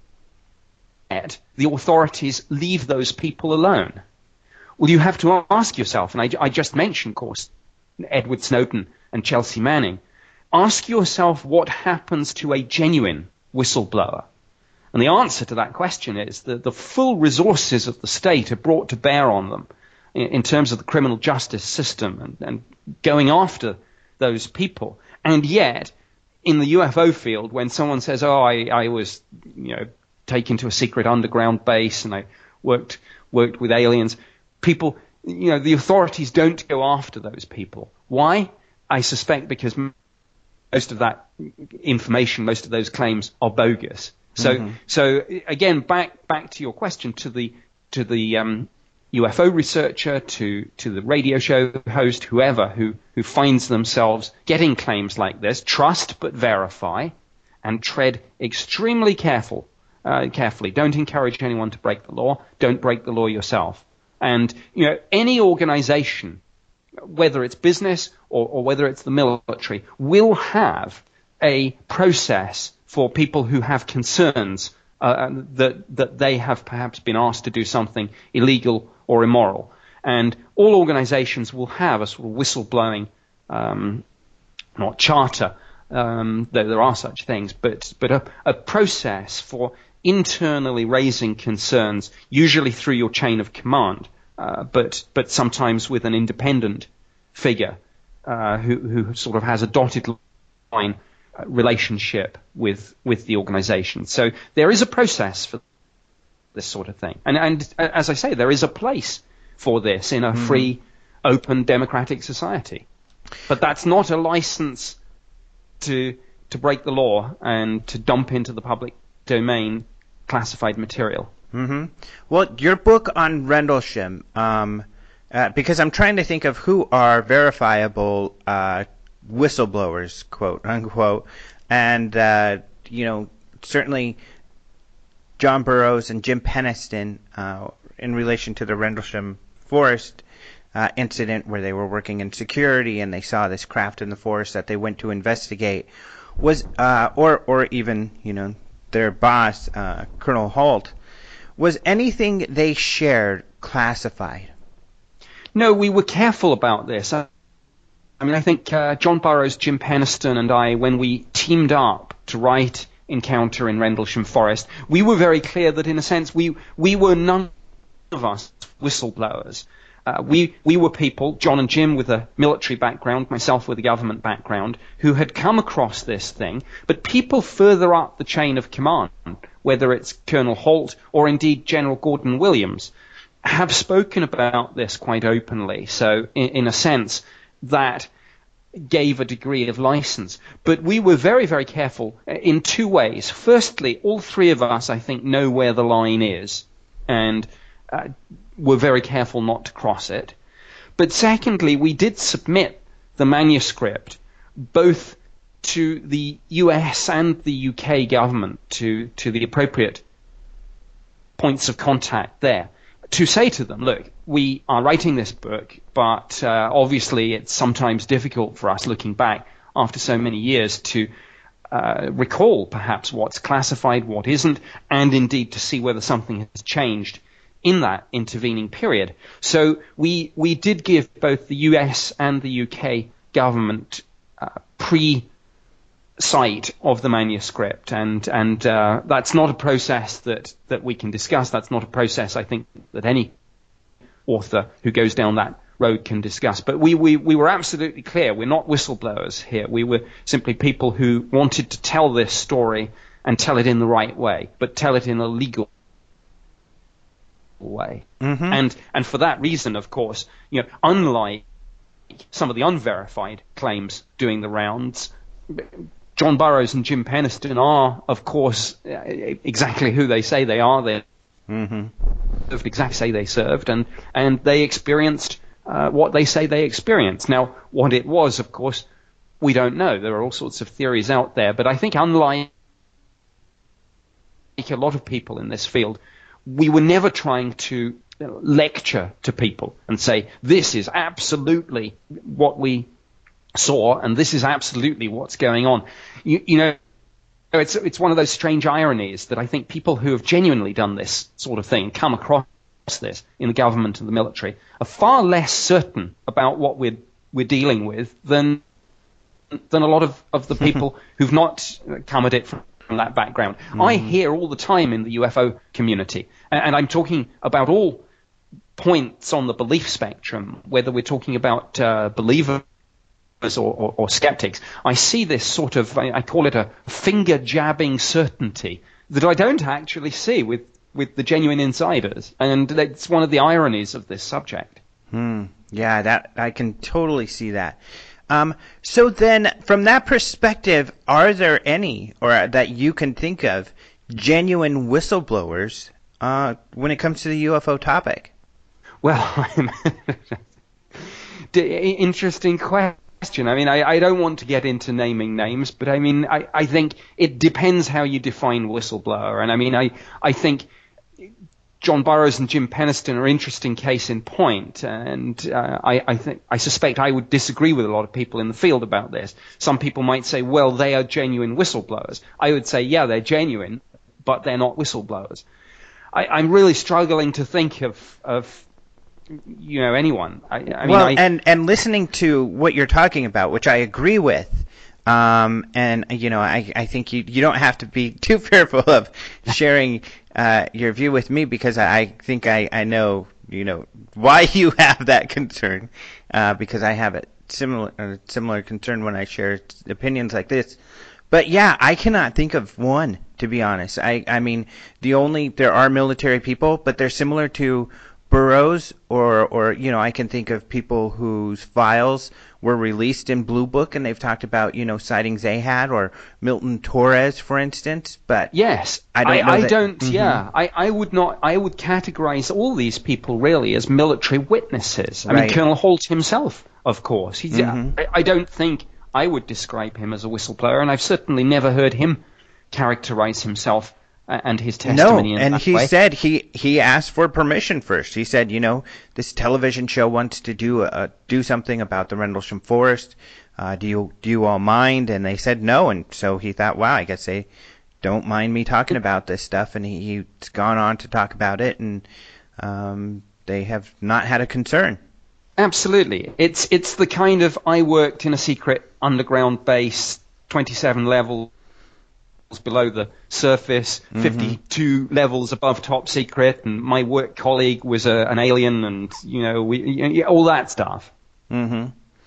the authorities leave those people alone. Well, you have to ask yourself, and I, I just mentioned, of course, Edward Snowden and Chelsea Manning. Ask yourself what happens to a genuine whistleblower. And the answer to that question is that the full resources of the state are brought to bear on them in, in terms of the criminal justice system and, and going after those people. And yet, in the U F O field, when someone says, "Oh, I, I was, you know, taken to a secret underground base and I worked worked with aliens," people, you know, the authorities don't go after those people. Why? I suspect because most of that information, most of those claims are bogus. So, mm-hmm. so again, back back to your question, to the to the um, U F O researcher, to to the radio show host, whoever who who finds themselves getting claims like this, trust but verify, and tread extremely careful, uh, carefully. Don't encourage anyone to break the law. Don't break the law yourself. And you know, any organization, whether it's business or, or whether it's the military, will have a process for people who have concerns uh, that that they have perhaps been asked to do something illegal or immoral. And all organizations will have a sort of whistleblowing, um, not charter, um, though there are such things, but, but a, a process for internally raising concerns, usually through your chain of command, uh, but, but sometimes with an independent figure uh, who, who sort of has a dotted line relationship with, with the organization. So there is a process for this sort of thing. And, and as I say, there is a place for this in a mm. free, open, democratic society. But that's not a license to to break the law and to dump into the public domain classified material. Mm-hmm. Well, your book on Rendlesham, um, uh, because I'm trying to think of who are verifiable uh, whistleblowers, quote unquote, and uh, you know, certainly John Burroughs and Jim Penniston uh, in relation to the Rendlesham forest uh, incident where they were working in security and they saw this craft in the forest that they went to investigate was uh, or or even you know their boss uh, Colonel Holt, was anything they shared classified? No, we were careful about this. I, I mean, I think uh, John Burroughs, Jim Penniston, and I, when we teamed up to write Encounter in Rendlesham Forest, we were very clear that in a sense we we were none of us whistleblowers. Uh, we we were people, John and Jim with a military background, myself with a government background, who had come across this thing, but people further up the chain of command, whether it's Colonel Holt or indeed General Gordon Williams, have spoken about this quite openly. So in, in a sense, that gave a degree of license. But we were very, very careful in two ways. Firstly, all three of us, I think, know where the line is, and Uh, we're very careful not to cross it. But secondly, we did submit the manuscript both to the U S and the U K government, to, to the appropriate points of contact there, to say to them, look, we are writing this book, but uh, obviously it's sometimes difficult for us looking back after so many years to uh, recall perhaps what's classified, what isn't, and indeed to see whether something has changed in that intervening period. So we we did give both the U S and the U K government uh, pre-sight of the manuscript, and and uh, that's not a process that, that we can discuss. That's not a process I think that any author who goes down that road can discuss. But we, we, we were absolutely clear. We're not whistleblowers here. We were simply people who wanted to tell this story and tell it in the right way, but tell it in a legal way. Mm-hmm. And and for that reason, of course, you know, unlike some of the unverified claims doing the rounds, John Burroughs and Jim Penniston are, of course, exactly who they say they are. They mm-hmm. served exactly say they served, and and they experienced uh, what they say they experienced. Now, what it was, of course, we don't know. There are all sorts of theories out there, but I think unlike a lot of people in this field, we were never trying to lecture to people and say, this is absolutely what we saw and this is absolutely what's going on. You, you know, it's it's one of those strange ironies that I think people who have genuinely done this sort of thing, come across this in the government and the military, are far less certain about what we're we're dealing with than than a lot of, of the people who've not come at it from from that background. Mm-hmm. I hear all the time in the U F O community, and, and I'm talking about all points on the belief spectrum, whether we're talking about uh, believers or, or, or skeptics. I see this sort of, I, I call it a finger-jabbing certainty that I don't actually see with, with the genuine insiders, and that's one of the ironies of this subject. Hmm. Yeah, that I can totally see that. Um, so then, from that perspective, are there any, or that you can think of, genuine whistleblowers uh, when it comes to the U F O topic? Well, I'm interesting question. I mean, I, I don't want to get into naming names, but I mean, I, I think it depends how you define whistleblower. And I mean, I, I think John Burroughs and Jim Penniston are an interesting case in point, and uh, I, I think I suspect I would disagree with a lot of people in the field about this. Some people might say, well, they are genuine whistleblowers. I would say, yeah, they're genuine, but they're not whistleblowers. I, I'm really struggling to think of, of you know, anyone. I, I mean, well, I, and, and listening to what you're talking about, which I agree with, um, and, you know, I, I think you, you don't have to be too fearful of sharing uh, your view with me, because I, I think I, I know, you know, why you have that concern, uh, because I have a similar, a similar concern when I share opinions like this. But yeah, I cannot think of one, to be honest. I, I mean, the only, there are military people, but they're similar to Burroughs, or, or, you know, I can think of people whose files were released in Blue Book, and they've talked about, you know, sightings they had, or Milton Torres, for instance, but yes, I don't know I, I that, don't, mm-hmm. yeah, I, I would not, I would categorize all these people really as military witnesses. I Right. mean, Colonel Holt himself, of course. He's, Mm-hmm. I, I don't think I would describe him as a whistleblower, and I've certainly never heard him characterize himself and his testimony No, in and that he way. said he, he asked for permission first. He said, you know, this television show wants to do a, do something about the Rendlesham Forest. Uh, do you do you all mind? And they said no, and so he thought, wow, I guess they don't mind me talking about this stuff. And he, he's gone on to talk about it, and um, they have not had a concern. Absolutely. It's it's the kind of, I worked in a secret underground base, twenty-seven levels below the surface, Mm-hmm. fifty-two levels above top secret, and my work colleague was a, an alien, and, you know, we, you know, all that stuff. Mm-hmm.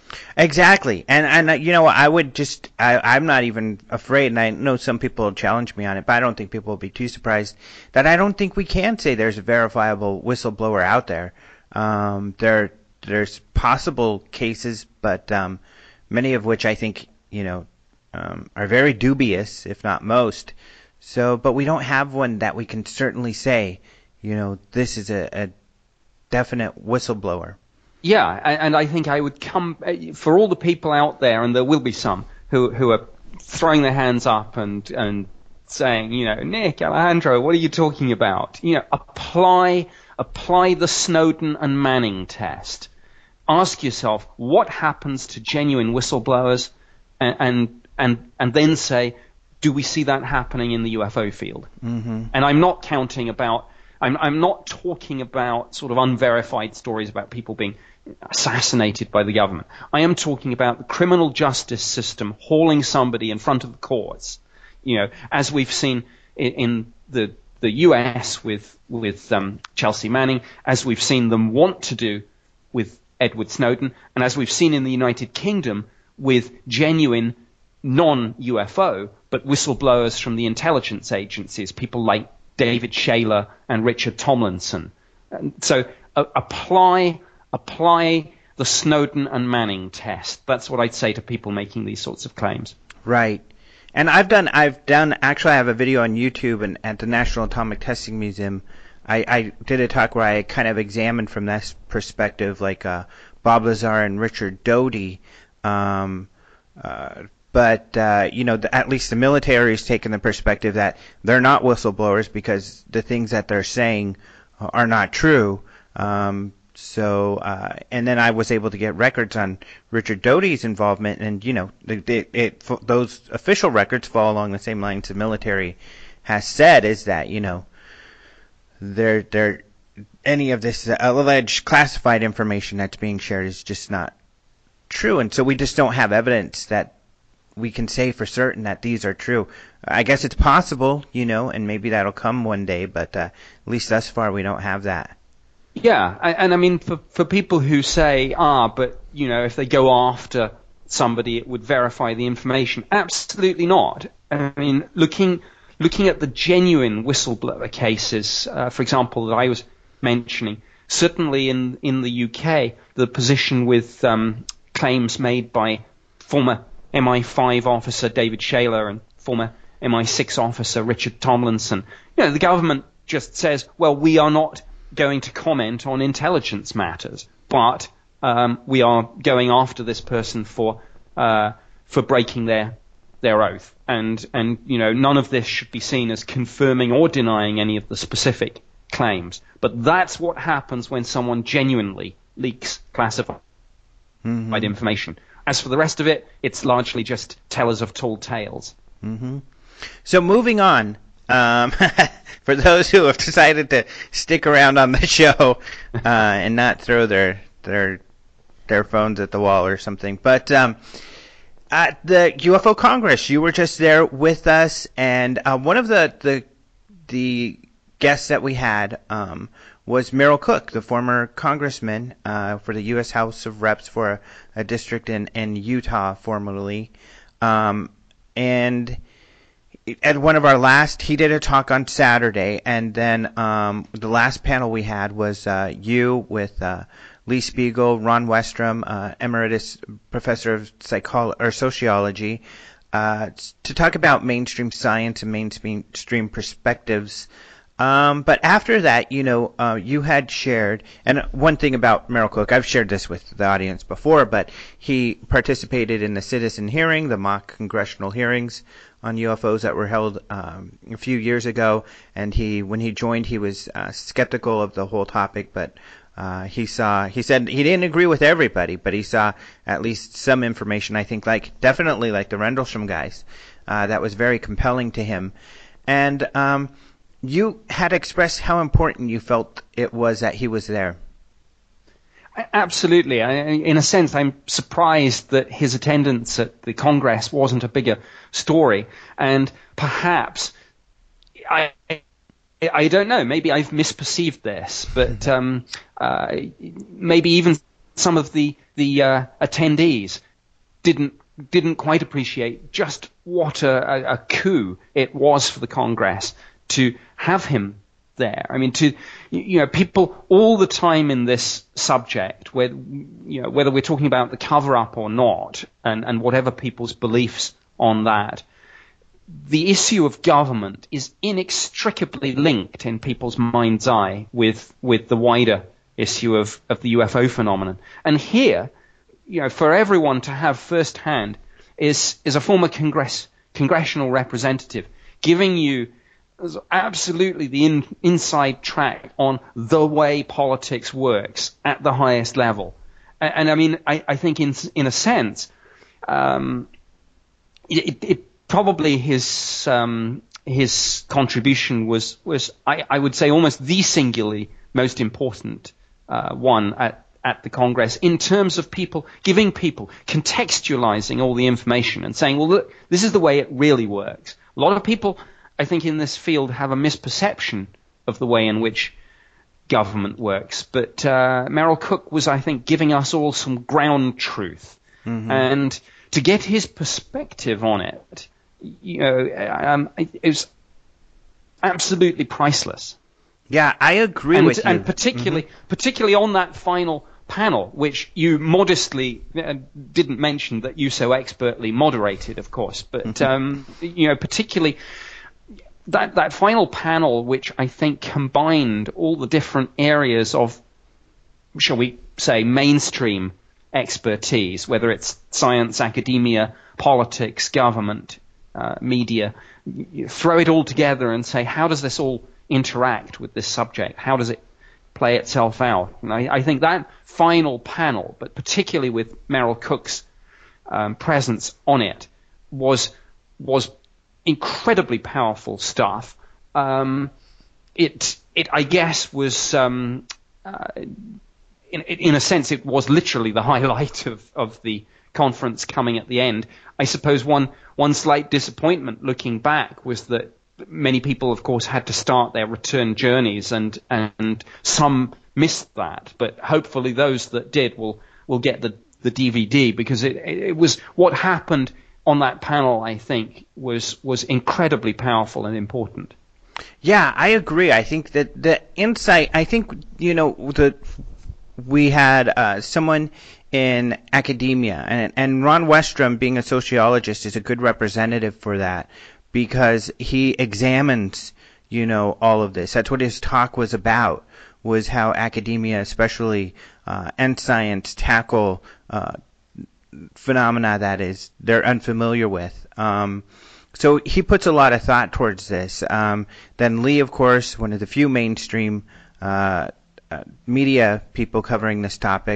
Exactly, and and uh, you know, I would just, I, I'm not even afraid, and I know some people will challenge me on it, but I don't think people will be too surprised that I don't think we can say there's a verifiable whistleblower out there. Um, there, there's possible cases, but um, many of which I think, you know, um, are very dubious, if not most. So, but we don't have one that we can certainly say, you know, this is a, a definite whistleblower. Yeah, and, and I think I would come, for all the people out there, and there will be some, who who are throwing their hands up and, and saying, you know, Nick, Alejandro, what are you talking about? You know, apply apply the Snowden and Manning test. Ask yourself, what happens to genuine whistleblowers, and and and, and then say, do we see that happening in the U F O field? Mm-hmm. And I'm not counting about, I'm I'm not talking about sort of unverified stories about people being assassinated by the government. I am talking about the criminal justice system hauling somebody in front of the courts, you know, as we've seen in, in the the U S with with um, Chelsea Manning, as we've seen them want to do with Edward Snowden, and as we've seen in the United Kingdom with genuine non-U F O but whistleblowers from the intelligence agencies, people like David Shayler and Richard Tomlinson. And so uh, apply apply the Snowden and Manning test. That's what I'd say to people making these sorts of claims. Right. And I've done, I've done, actually I have a video on YouTube, and at the National Atomic Testing Museum, I, I did a talk where I kind of examined from this perspective, like uh, Bob Lazar and Richard Doty. Um, uh, but, uh, you know, the, at least the military has taken the perspective that they're not whistleblowers because the things that they're saying are not true. Um, So, uh, and then I was able to get records on Richard Doty's involvement, and, you know, the, it, it, those official records fall along the same lines the military has said, is that, you know, they're, they're, any of this alleged classified information that's being shared is just not true, and so we just don't have evidence that we can say for certain that these are true. I guess it's possible, you know, and maybe that'll come one day, but uh, at least thus far we don't have that. Yeah, and, and I mean, for, for people who say, ah, but, you know, if they go after somebody, it would verify the information. Absolutely not. I mean, looking looking at the genuine whistleblower cases, uh, for example, that I was mentioning, certainly in, in the U K, the position with um, claims made by former M I five officer David Shayler and former M I six officer Richard Tomlinson, you know, the government just says, well, we are not going to comment on intelligence matters, but um, we are going after this person for uh, for breaking their their oath, and and you know, none of this should be seen as confirming or denying any of the specific claims. But that's what happens when someone genuinely leaks classified mm-hmm. information. As for the rest of it, it's largely just tellers of tall tales. Mm-hmm. So moving on. Um, for those who have decided to stick around on the show uh, and not throw their their their phones at the wall or something. But um, at the U F O Congress, you were just there with us, and uh, one of the the the guests that we had um, was Merrill Cook, the former congressman uh, for the U S House of Reps for a, a district in, in Utah formerly. Um, and at one of our last, he did a talk on Saturday, and then um, the last panel we had was uh, you with uh, Lee Spiegel, Ron Westrom, uh, emeritus professor of psychology or sociology, uh, to talk about mainstream science and mainstream perspectives. Um, but after that, you know, uh, you had shared, and one thing about Merrill Cook, I've shared this with the audience before, but he participated in the citizen hearing, the mock congressional hearings on U F Os that were held um, a few years ago, and he, when he joined, he was uh, skeptical of the whole topic, but uh, he saw, he said he didn't agree with everybody, but he saw at least some information, I think, like, definitely like the Rendlesham guys, uh, that was very compelling to him. And, um, you had expressed how important you felt it was that he was there. Absolutely. I, in a sense, I'm surprised that his attendance at the Congress wasn't a bigger story. And perhaps, I I don't know, maybe I've misperceived this, but um, uh, maybe even some of the, the uh, attendees didn't didn't quite appreciate just what a, a coup it was for the Congress to have him there. I mean, to, you know, people all the time in this subject, whether, you know, whether we're talking about the cover-up or not, and, and whatever people's beliefs on that, the issue of government is inextricably linked in people's mind's eye with, with the wider issue of, of the U F O phenomenon. And here, you know, for everyone to have first-hand is, is a former congress, congressional representative giving you absolutely the in, inside track on the way politics works at the highest level. And, and I mean, I, I think in in a sense, um, it, it probably his um, his contribution was was I, I would say almost the singularly most important uh, one at at the Congress in terms of people giving people contextualizing all the information and saying, well, look, this is the way it really works. A lot of people, I think, in this field have a misperception of the way in which government works. But uh, Merrill Cook was, I think, giving us all some ground truth. Mm-hmm. And to get his perspective on it, you know, um, it was absolutely priceless. Yeah, I agree and, with you. And particularly, mm-hmm. particularly on that final panel, which you modestly uh, didn't mention that you so expertly moderated, of course. But, mm-hmm. um, you know, particularly That that final panel, which I think combined all the different areas of, shall we say, mainstream expertise, whether it's science, academia, politics, government, uh, media, you throw it all together and say, how does this all interact with this subject? How does it play itself out? And I, I think that final panel, but particularly with Merrill Cook's um, presence on it, was was incredibly powerful stuff. Um, it, it, I guess, was, um, uh, in, in a sense, it was literally the highlight of, of the conference coming at the end. I suppose one, one slight disappointment looking back was that many people, of course, had to start their return journeys, and, and some missed that. But hopefully those that did will, will get the, the D V D, because it, it was what happened on that panel, I think, was was incredibly powerful and important. Yeah, I agree. I think that the insight, I think, you know, the we had uh, someone in academia, and, and Ron Westrom, being a sociologist, is a good representative for that, because he examines, you know, all of this. That's what his talk was about, was how academia, especially uh, and science, tackle uh, phenomena that is they're unfamiliar with. Um, so he puts a lot of thought towards this. Um, then Lee, of course, one of the few mainstream uh, uh, media people covering this topic,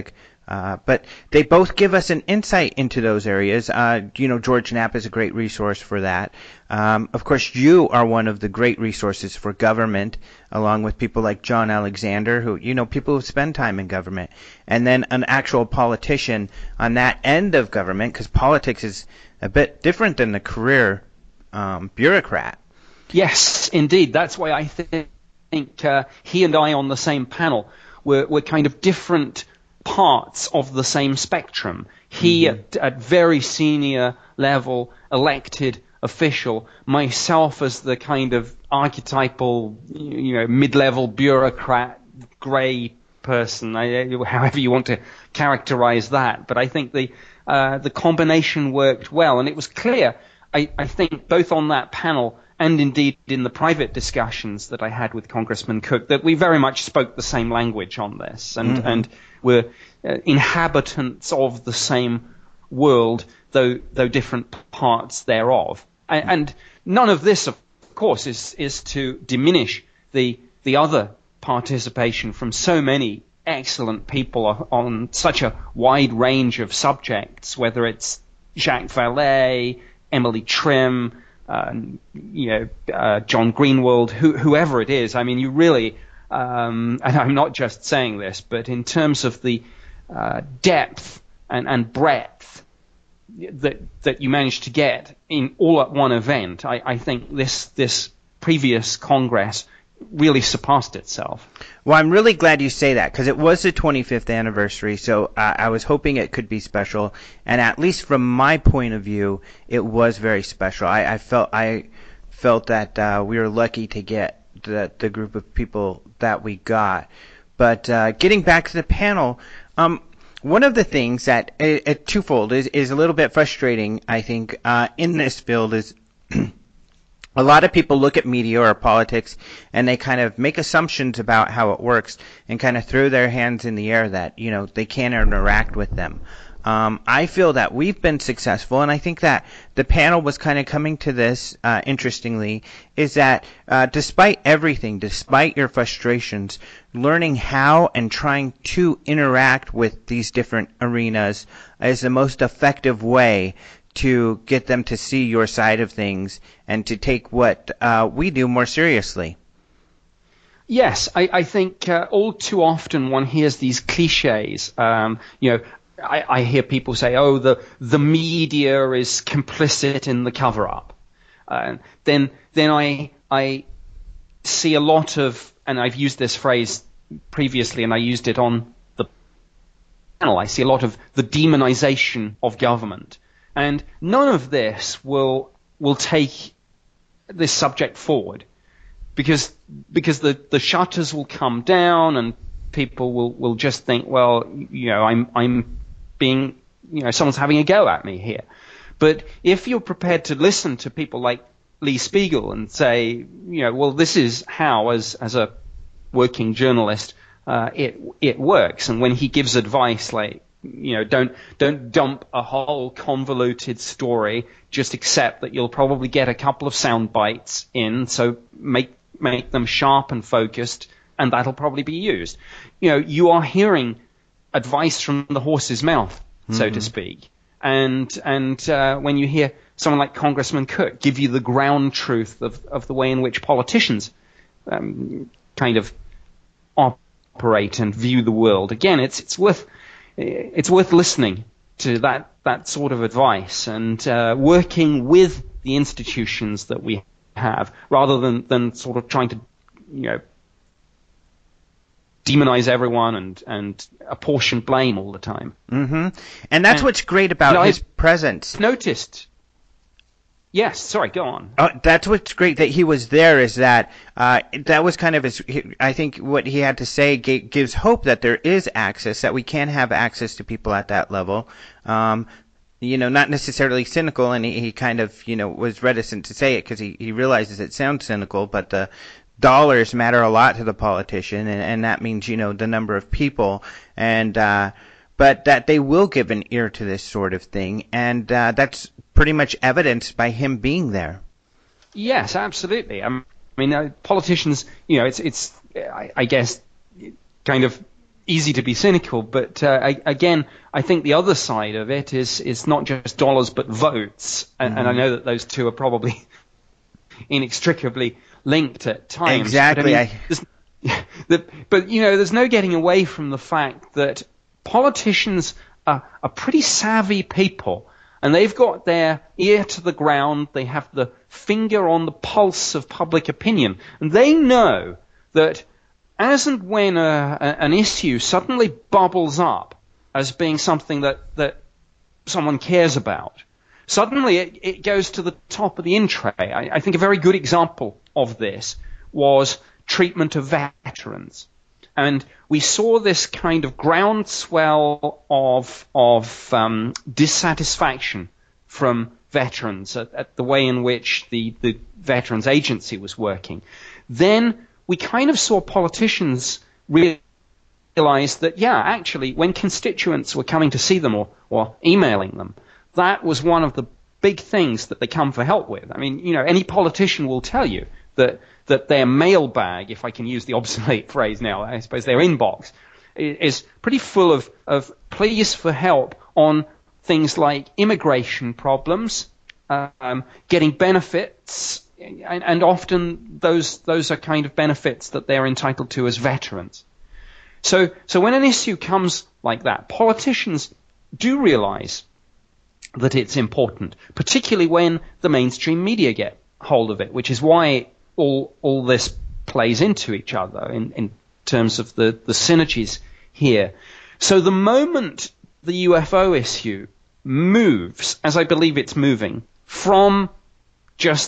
Uh, but they both give us an insight into those areas. Uh, you know, George Knapp is a great resource for that. Um, of course, you are one of the great resources for government, along with people like John Alexander, who, you know, people who spend time in government, and then an actual politician on that end of government, because politics is a bit different than the career um, bureaucrat. Yes, indeed. That's why I think uh, he and I on the same panel were, were kind of different parts of the same spectrum. He mm-hmm. at, at very senior level, elected official, myself as the kind of archetypal, you know, mid-level bureaucrat, grey person, I, however you want to characterize that. But I think the uh, the combination worked well, and it was clear, I, I think, both on that panel and indeed in the private discussions that I had with Congressman Cook, that we very much spoke the same language on this, and, mm-hmm. and were uh, inhabitants of the same world, though though different parts thereof. And, and none of this, of course, is is to diminish the the other participation from so many excellent people on such a wide range of subjects, whether it's Jacques Vallée, Emily Trim, uh, you know, uh, John Greenwald, who, whoever it is. I mean, you really, um, and I'm not just saying this, but in terms of the uh, depth and, and breadth that that you managed to get in all at one event, I, I think this this previous Congress really surpassed itself. Well, I'm really glad you say that, because it was the twenty-fifth anniversary, so uh, I was hoping it could be special, and at least from my point of view, it was very special. I, I felt I felt that uh, we were lucky to get the, the group of people that we got. But uh, getting back to the panel, um, one of the things that, uh, uh, twofold, is, is a little bit frustrating, I think, uh, in this field is a lot of people look at media or politics and they kind of make assumptions about how it works and kind of throw their hands in the air that, you know, they can't interact with them. Um, I feel that we've been successful, and I think that the panel was kind of coming to this, uh, interestingly, is that uh, despite everything, despite your frustrations, learning how and trying to interact with these different arenas is the most effective way to get them to see your side of things and to take what uh, we do more seriously. Yes, I, I think uh, all too often one hears these cliches. Um, you know, I, I hear people say, "Oh, the the media is complicit in the cover-up." Uh, then then I I see a lot of, and I've used this phrase previously, and I used it on the panel. I see a lot of the demonization of government. And none of this will will take this subject forward, because because the, the shutters will come down and people will, will just think, well, you know, I'm I'm being, you know, someone's having a go at me here. But if you're prepared to listen to people like Lee Spiegel and say, you know, well, this is how, as as a working journalist, uh, it it works, and when he gives advice like, you know, don't don't dump a whole convoluted story. Just accept that you'll probably get a couple of sound bites in, so make make them sharp and focused, and that'll probably be used. You know, you are hearing advice from the horse's mouth, so mm-hmm. to speak. And and uh, when you hear someone like Congressman Cook give you the ground truth of of the way in which politicians um, kind of operate and view the world, again, it's it's worth. It's worth listening to that, that sort of advice and uh, working with the institutions that we have, rather than, than sort of trying to, you know, demonize everyone and, and apportion blame all the time. Mm-hmm. And that's and, what's great about you know, his I've presence. Noticed. Yes, sorry, go on. Oh, that's what's great that he was there, is that uh, that was kind of his, I think what he had to say g- gives hope that there is access, that we can have access to people at that level. Um, you know, not necessarily cynical, and he, he kind of, you know, was reticent to say it because he, he realizes it sounds cynical, but the dollars matter a lot to the politician, and, and that means, you know, the number of people, and uh, but that they will give an ear to this sort of thing, and uh, that's pretty much evidenced by him being there. Yes, absolutely. I mean, uh, politicians, you know, it's, it's I, I guess, kind of easy to be cynical, but uh, I, again, I think the other side of it is is not just dollars but votes, and, mm-hmm. and I know that those two are probably inextricably linked at times. Exactly. But, I mean, I... the, but you know, there's no getting away from the fact that politicians are, are pretty savvy people, and they've got their ear to the ground. They have the finger on the pulse of public opinion, and they know that as and when a, a, an issue suddenly bubbles up as being something that, that someone cares about, suddenly it, it goes to the top of the in tray. I, I think a very good example of this was treatment of veterans. And we saw this kind of groundswell of, of um, dissatisfaction from veterans at, at the way in which the, the Veterans Agency was working. Then we kind of saw politicians realize that, yeah, actually, when constituents were coming to see them or, or emailing them, that was one of the big things that they come for help with. I mean, you know, any politician will tell you that, that their mailbag, if I can use the obsolete phrase now, I suppose their inbox, is pretty full of, of pleas for help on things like immigration problems, um, getting benefits, And, and often those those are kind of benefits that they're entitled to as veterans. So so when an issue comes like that, politicians do realize that it's important, particularly when the mainstream media get hold of it, which is why all all this plays into each other in, in terms of the, the synergies here. So the moment the U F O issue moves, as I believe it's moving, from just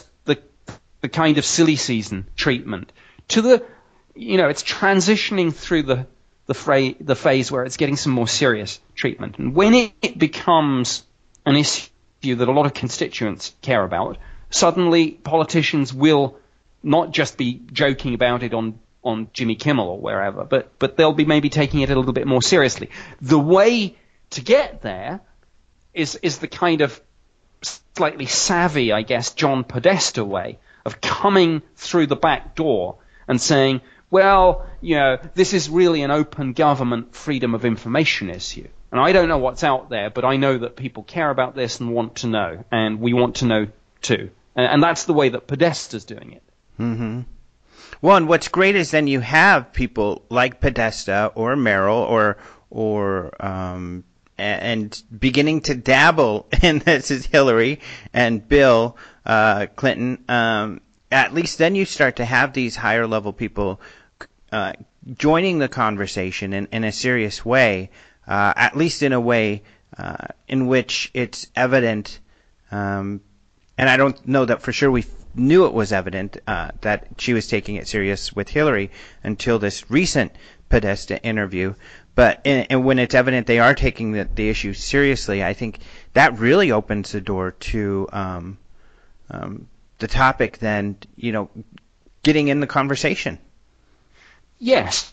the kind of silly season treatment to the, you know, it's transitioning through the the, fra- the phase where it's getting some more serious treatment. And when it, it becomes an issue that a lot of constituents care about, suddenly politicians will not just be joking about it on, on Jimmy Kimmel or wherever, but, but they'll be maybe taking it a little bit more seriously. The way to get there is is the kind of slightly savvy, I guess, John Podesta way of coming through the back door and saying, well, you know, this is really an open government freedom of information issue. And I don't know what's out there, but I know that people care about this and want to know, and we want to know too. And, and that's the way that Podesta's doing it. Mm-hmm. Well, and what's great is then you have people like Podesta or Merrill or or um, and beginning to dabble in this is Hillary and Bill uh, Clinton. Um, at least then you start to have these higher level people uh, joining the conversation in, in a serious way, uh, at least in a way uh, in which it's evident. Um, and I don't know that for sure we knew it was evident uh, that she was taking it serious with Hillary until this recent Podesta interview. But in, and when it's evident they are taking the, the issue seriously, I think that really opens the door to um, um, the topic then, you know, getting in the conversation. Yes.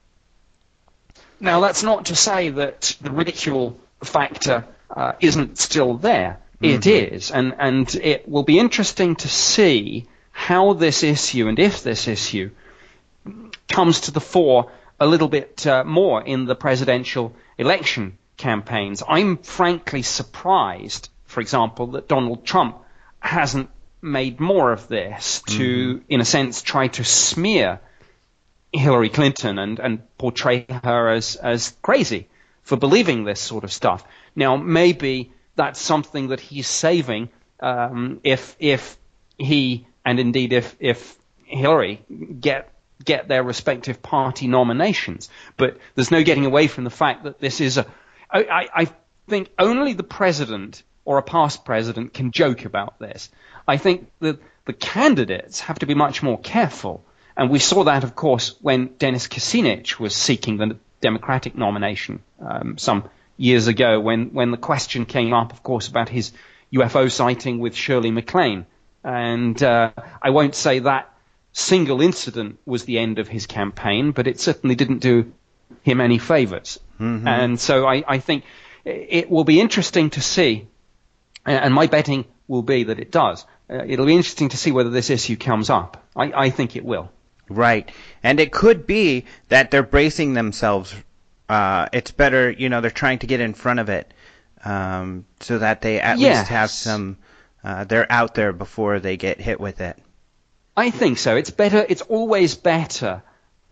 Now, that's not to say that the ridicule factor uh, isn't still there. It mm-hmm. is, and, and it will be interesting to see how this issue, and if this issue, comes to the fore a little bit uh, more in the presidential election campaigns. I'm frankly surprised, for example, that Donald Trump hasn't made more of this to, mm-hmm. in a sense, try to smear Hillary Clinton and, and portray her as, as crazy for believing this sort of stuff. Now, maybe that's something that he's saving um, if if he and indeed if if Hillary get get their respective party nominations. But there's no getting away from the fact that this is a. I, I think only the president or a past president can joke about this. I think that the candidates have to be much more careful, and we saw that, of course, when Dennis Kucinich was seeking the Democratic nomination um, some. years ago when, when the question came up, of course, about his U F O sighting with Shirley MacLaine. And uh, I won't say that single incident was the end of his campaign, but it certainly didn't do him any favors. Mm-hmm. And so I, I think it will be interesting to see, and my betting will be that it does. Uh, it'll be interesting to see whether this issue comes up. I, I think it will. Right. And it could be that they're bracing themselves uh, it's better, you know, they're trying to get in front of it um, so that they at yes. least have some, uh, they're out there before they get hit with it. I think so. It's better, it's always better,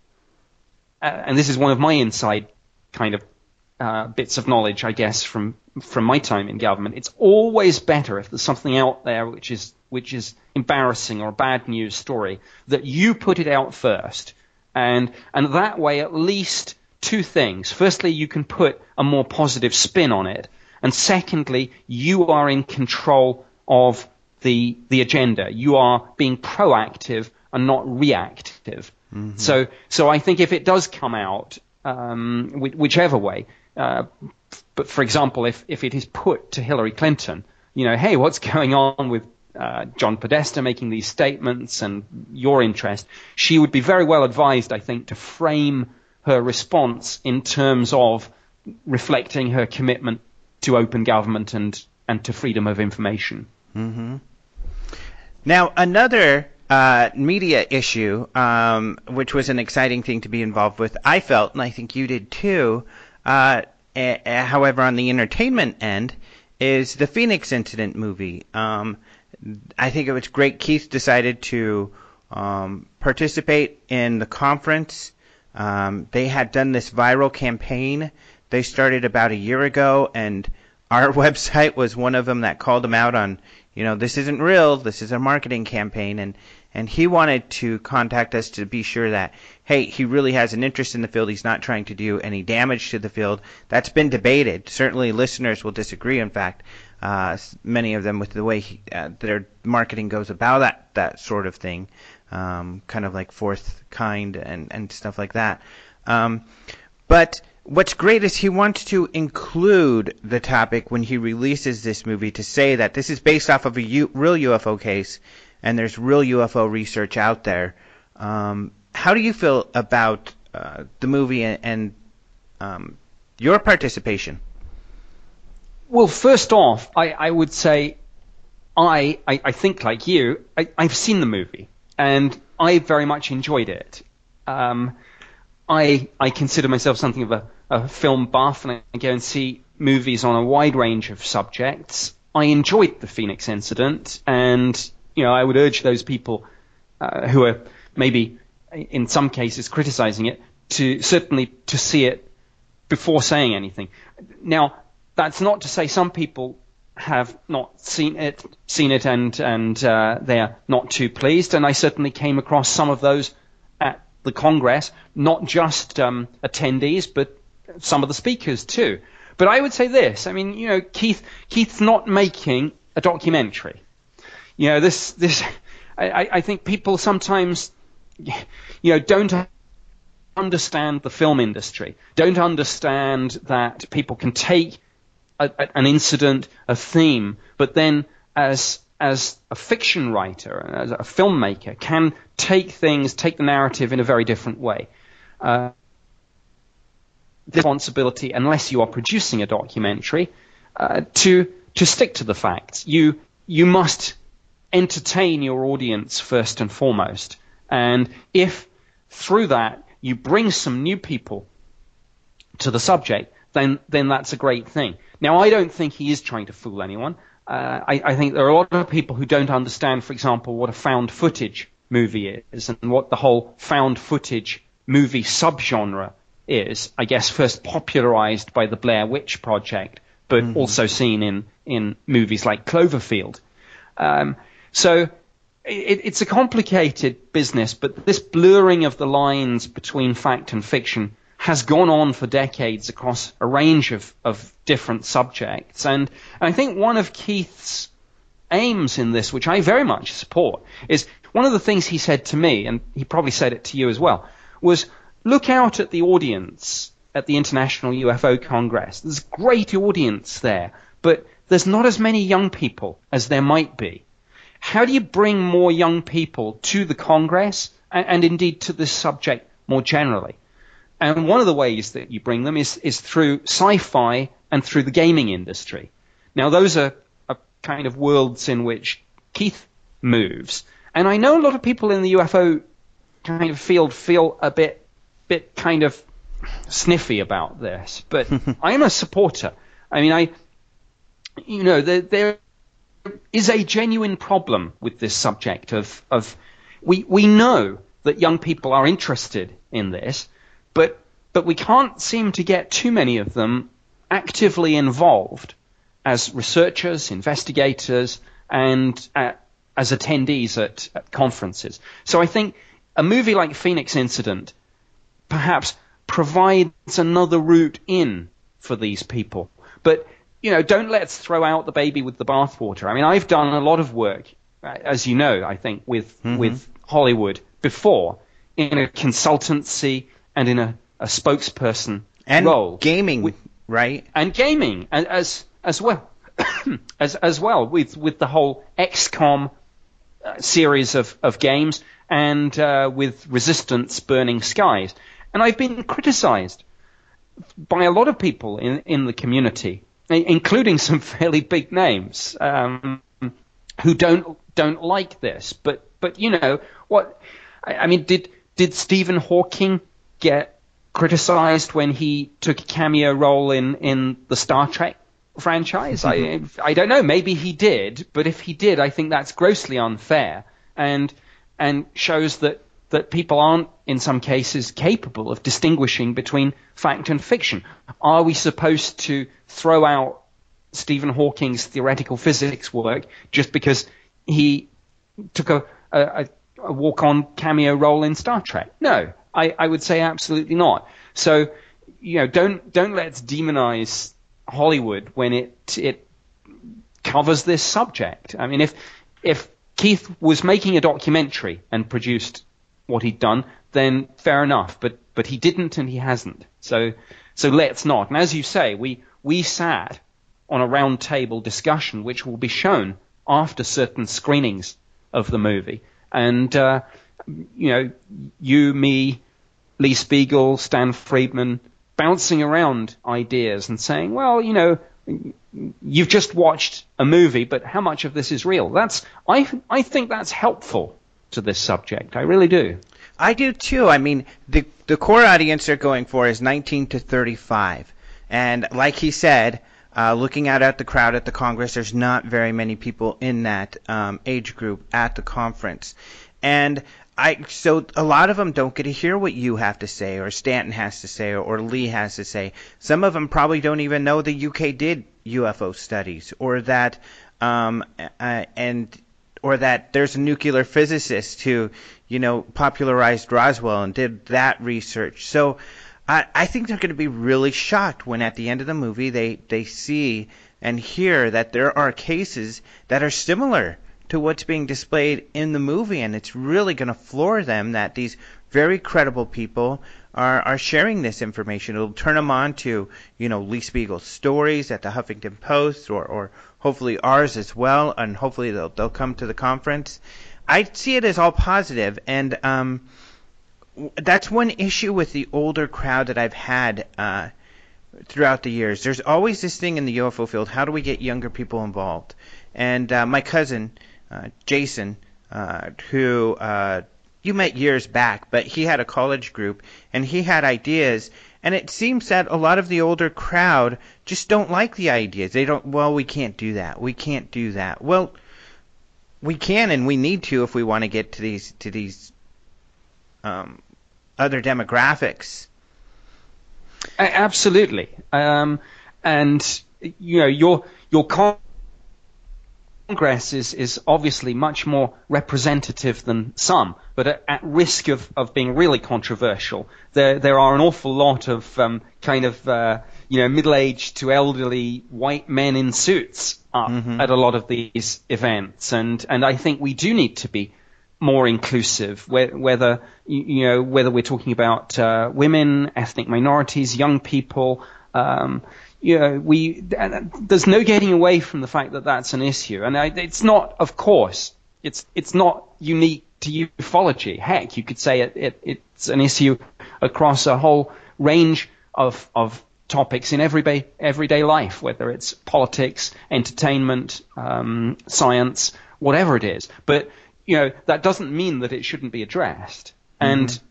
uh, and this is one of my inside kind of uh, bits of knowledge, I guess, from from my time in government. It's always better if there's something out there which is which is embarrassing or a bad news story, that you put it out first. And and that way, at least two things. Firstly, you can put a more positive spin on it. And secondly, you are in control of the the agenda. You are being proactive and not reactive. Mm-hmm. So so I think if it does come out, um, whichever way, uh, but for example, if, if it is put to Hillary Clinton, you know, hey, what's going on with uh, John Podesta making these statements and your interest, she would be very well advised, I think, to frame her response in terms of reflecting her commitment to open government and, and to freedom of information. Mm-hmm. Now, another uh, media issue, um, which was an exciting thing to be involved with, I felt, and I think you did too, uh, a- a- however, on the entertainment end, is the Phoenix Incident movie. Um, I think it was great Keith decided to um, participate in the conference. Um, they had done this viral campaign. They started about a year ago, and our website was one of them that called them out on, you know, this isn't real, this is a marketing campaign, and, and he wanted to contact us to be sure that, hey, he really has an interest in the field, he's not trying to do any damage to the field. That's been debated. Certainly listeners will disagree, in fact, uh, many of them with the way he, uh, their marketing goes about that, that sort of thing, um, kind of like Fourth Kind and, and stuff like that. Um, but what's great is he wants to include the topic when he releases this movie to say that this is based off of a U- real U F O case and there's real U F O research out there. Um, how do you feel about uh, the movie and, and um, your participation? Well, first off, I, I would say I, I, I think like you, I, I've seen the movie and I very much enjoyed it. Um, I I consider myself something of a, a film buff, and I go and see movies on a wide range of subjects. I enjoyed the Phoenix Incident, and you know I would urge those people uh, who are maybe in some cases criticizing it to certainly to see it before saying anything. Now, that's not to say some people have not seen it, seen it, and and uh, they're not too pleased. And I certainly came across some of those at the Congress, not just um, attendees, but some of the speakers too. But I would say this: I mean, you know, Keith Keith's not making a documentary. You know, this this I, I think people sometimes, you know, don't understand the film industry, don't understand that people can take a, a, an incident, a theme, but then as as a fiction writer, as a filmmaker, can take things, take the narrative in a very different way. Uh, responsibility, unless you are producing a documentary, uh, to to stick to the facts. You you must entertain your audience first and foremost, and if through that you bring some new people to the subject, then then that's a great thing. Now, I don't think he is trying to fool anyone. Uh, I, I think there are a lot of people who don't understand, for example, what a found footage movie is and what the whole found footage movie subgenre is. I guess first popularized by the Blair Witch Project, but mm-hmm. also seen in, in movies like Cloverfield. Um, so it, it's a complicated business, but this blurring of the lines between fact and fiction has gone on for decades across a range of, of different subjects. And, and I think one of Keith's aims in this, which I very much support, is one of the things he said to me, and he probably said it to you as well, was look out at the audience at the International U F O Congress. There's a great audience there, but there's not as many young people as there might be. How do you bring more young people to the Congress and, and indeed to this subject more generally? And one of the ways that you bring them is, is through sci-fi and through the gaming industry. Now, those are, are kind of worlds in which Keith moves. And I know a lot of people in the U F O kind of field feel a bit, bit kind of sniffy about this, but I am a supporter. I mean, I, you know, there, there is a genuine problem with this subject of, of we, we know that young people are interested in this, but, but we can't seem to get too many of them actively involved as researchers, investigators, and uh, as attendees at, at conferences. So I think a movie like Phoenix Incident perhaps provides another route in for these people. But, you know, don't let's throw out the baby with the bathwater. I mean, I've done a lot of work, as you know, I think, with mm-hmm. with Hollywood before, in a consultancy and in a, a spokesperson and role. gaming, with, right? And gaming as as well. as as well, with, with the whole X COM uh, series of, of games, and uh, with Resistance Burning Skies. And I've been criticized by a lot of people in, in the community, including some fairly big names, um, who don't don't like this. But but you know what? I, I mean, did did Stephen Hawking get criticized when he took a cameo role in, in the Star Trek franchise? I I don't know. Maybe he did, but if he did, I think that's grossly unfair and and shows that that people aren't, in some cases, capable of distinguishing between fact and fiction. Are we supposed to throw out Stephen Hawking's theoretical physics work just because he took a, a, a walk-on cameo role in Star Trek? No, I, I would say absolutely not. So, you know, don't don't let's demonize Hollywood when it it covers this subject. I mean, if if Keith was making a documentary and produced what he'd done, then fair enough. But but he didn't, and he hasn't. So so let's not. And as you say, we we sat on a round table discussion, which will be shown after certain screenings of the movie. And uh, you know, you, me, Lee Spiegel, Stan Friedman, bouncing around ideas and saying, well, you know, you've just watched a movie, but how much of this is real? That's I I think that's helpful to this subject. I really do. I do too. I mean, the the core audience they're going for is nineteen to thirty-five, and like he said, uh, looking out at the crowd at the Congress, there's not very many people in that um, age group at the conference, and I so a lot of them don't get to hear what you have to say, or Stanton has to say, or, or Lee has to say. Some of them probably don't even know the U K did U F O studies, or that um, uh, and. or that there's a nuclear physicist who, you know, popularized Roswell and did that research. So I, I think they're going to be really shocked when at the end of the movie they, they see and hear that there are cases that are similar to what's being displayed in the movie. And it's really going to floor them that these very credible people are, are sharing this information. It'll turn them on to, you know, Lee Spiegel's stories at the Huffington Post, or, or hopefully ours as well, and hopefully they'll they'll come to the conference. I see it as all positive, and um, that's one issue with the older crowd that I've had uh, throughout the years. There's always this thing in the U F O field: how do we get younger people involved? And uh, my cousin uh, Jason, uh, who uh, you met years back, but he had a college group, and he had ideas. And it seems that a lot of the older crowd just don't like the ideas. They don't, well, we can't do that. We can't do that. Well, we can and we need to if we want to get to these to these um, other demographics. Absolutely. Um, and, you know, your your Congress is, is obviously much more representative than some, but at, at risk of, of being really controversial. There there are an awful lot of um, kind of uh, you know middle-aged to elderly white men in suits up mm-hmm. at a lot of these events, and and I think we do need to be more inclusive, whether you know whether we're talking about uh, women, ethnic minorities, young people. Um, You know, we there's no getting away from the fact that that's an issue, and I, it's not, of course, it's it's not unique to ufology. Heck, you could say it, it it's an issue across a whole range of of topics in everyday everyday life, whether it's politics, entertainment, um, science, whatever it is. But you know, that doesn't mean that it shouldn't be addressed. And mm-hmm. and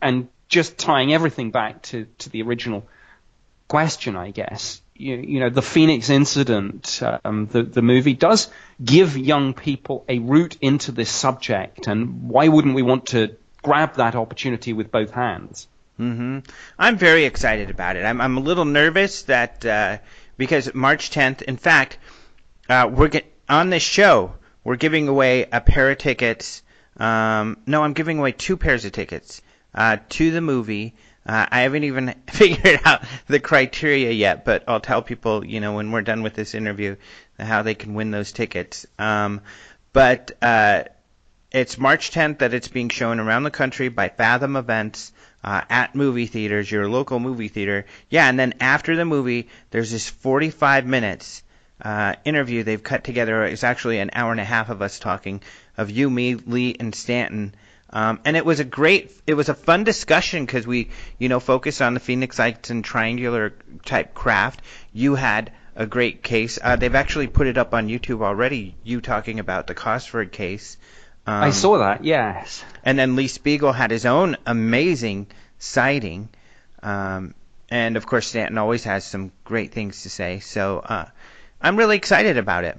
just tying everything back to, to the original question, I guess, you, you know, the Phoenix incident, um, the, the movie does give young people a route into this subject, and why wouldn't we want to grab that opportunity with both hands? Mm-hmm. I'm very excited about it. I'm, I'm a little nervous that uh, because March tenth, in fact, uh, we're get, on this show, we're giving away a pair of tickets. Um, no, I'm giving away two pairs of tickets uh, to the movie. Uh, I haven't even figured out the criteria yet, but I'll tell people, you know, when we're done with this interview, how they can win those tickets. Um, but uh, it's March tenth that it's being shown around the country by Fathom Events uh, at movie theaters, your local movie theater. Yeah, and then after the movie, there's this forty-five minutes uh, interview they've cut together. It's actually an hour and a half of us talking, of you, me, Lee, and Stanton. Um, and it was a great, it was a fun discussion because we, you know, focused on the Phoenix Lights and triangular type craft. You had a great case. Uh, they've actually put it up on YouTube already, you talking about the Cosford case. Um, I saw that, yes. And then Lee Spiegel had his own amazing sighting. Um, and, of course, Stanton always has some great things to say. So uh, I'm really excited about it.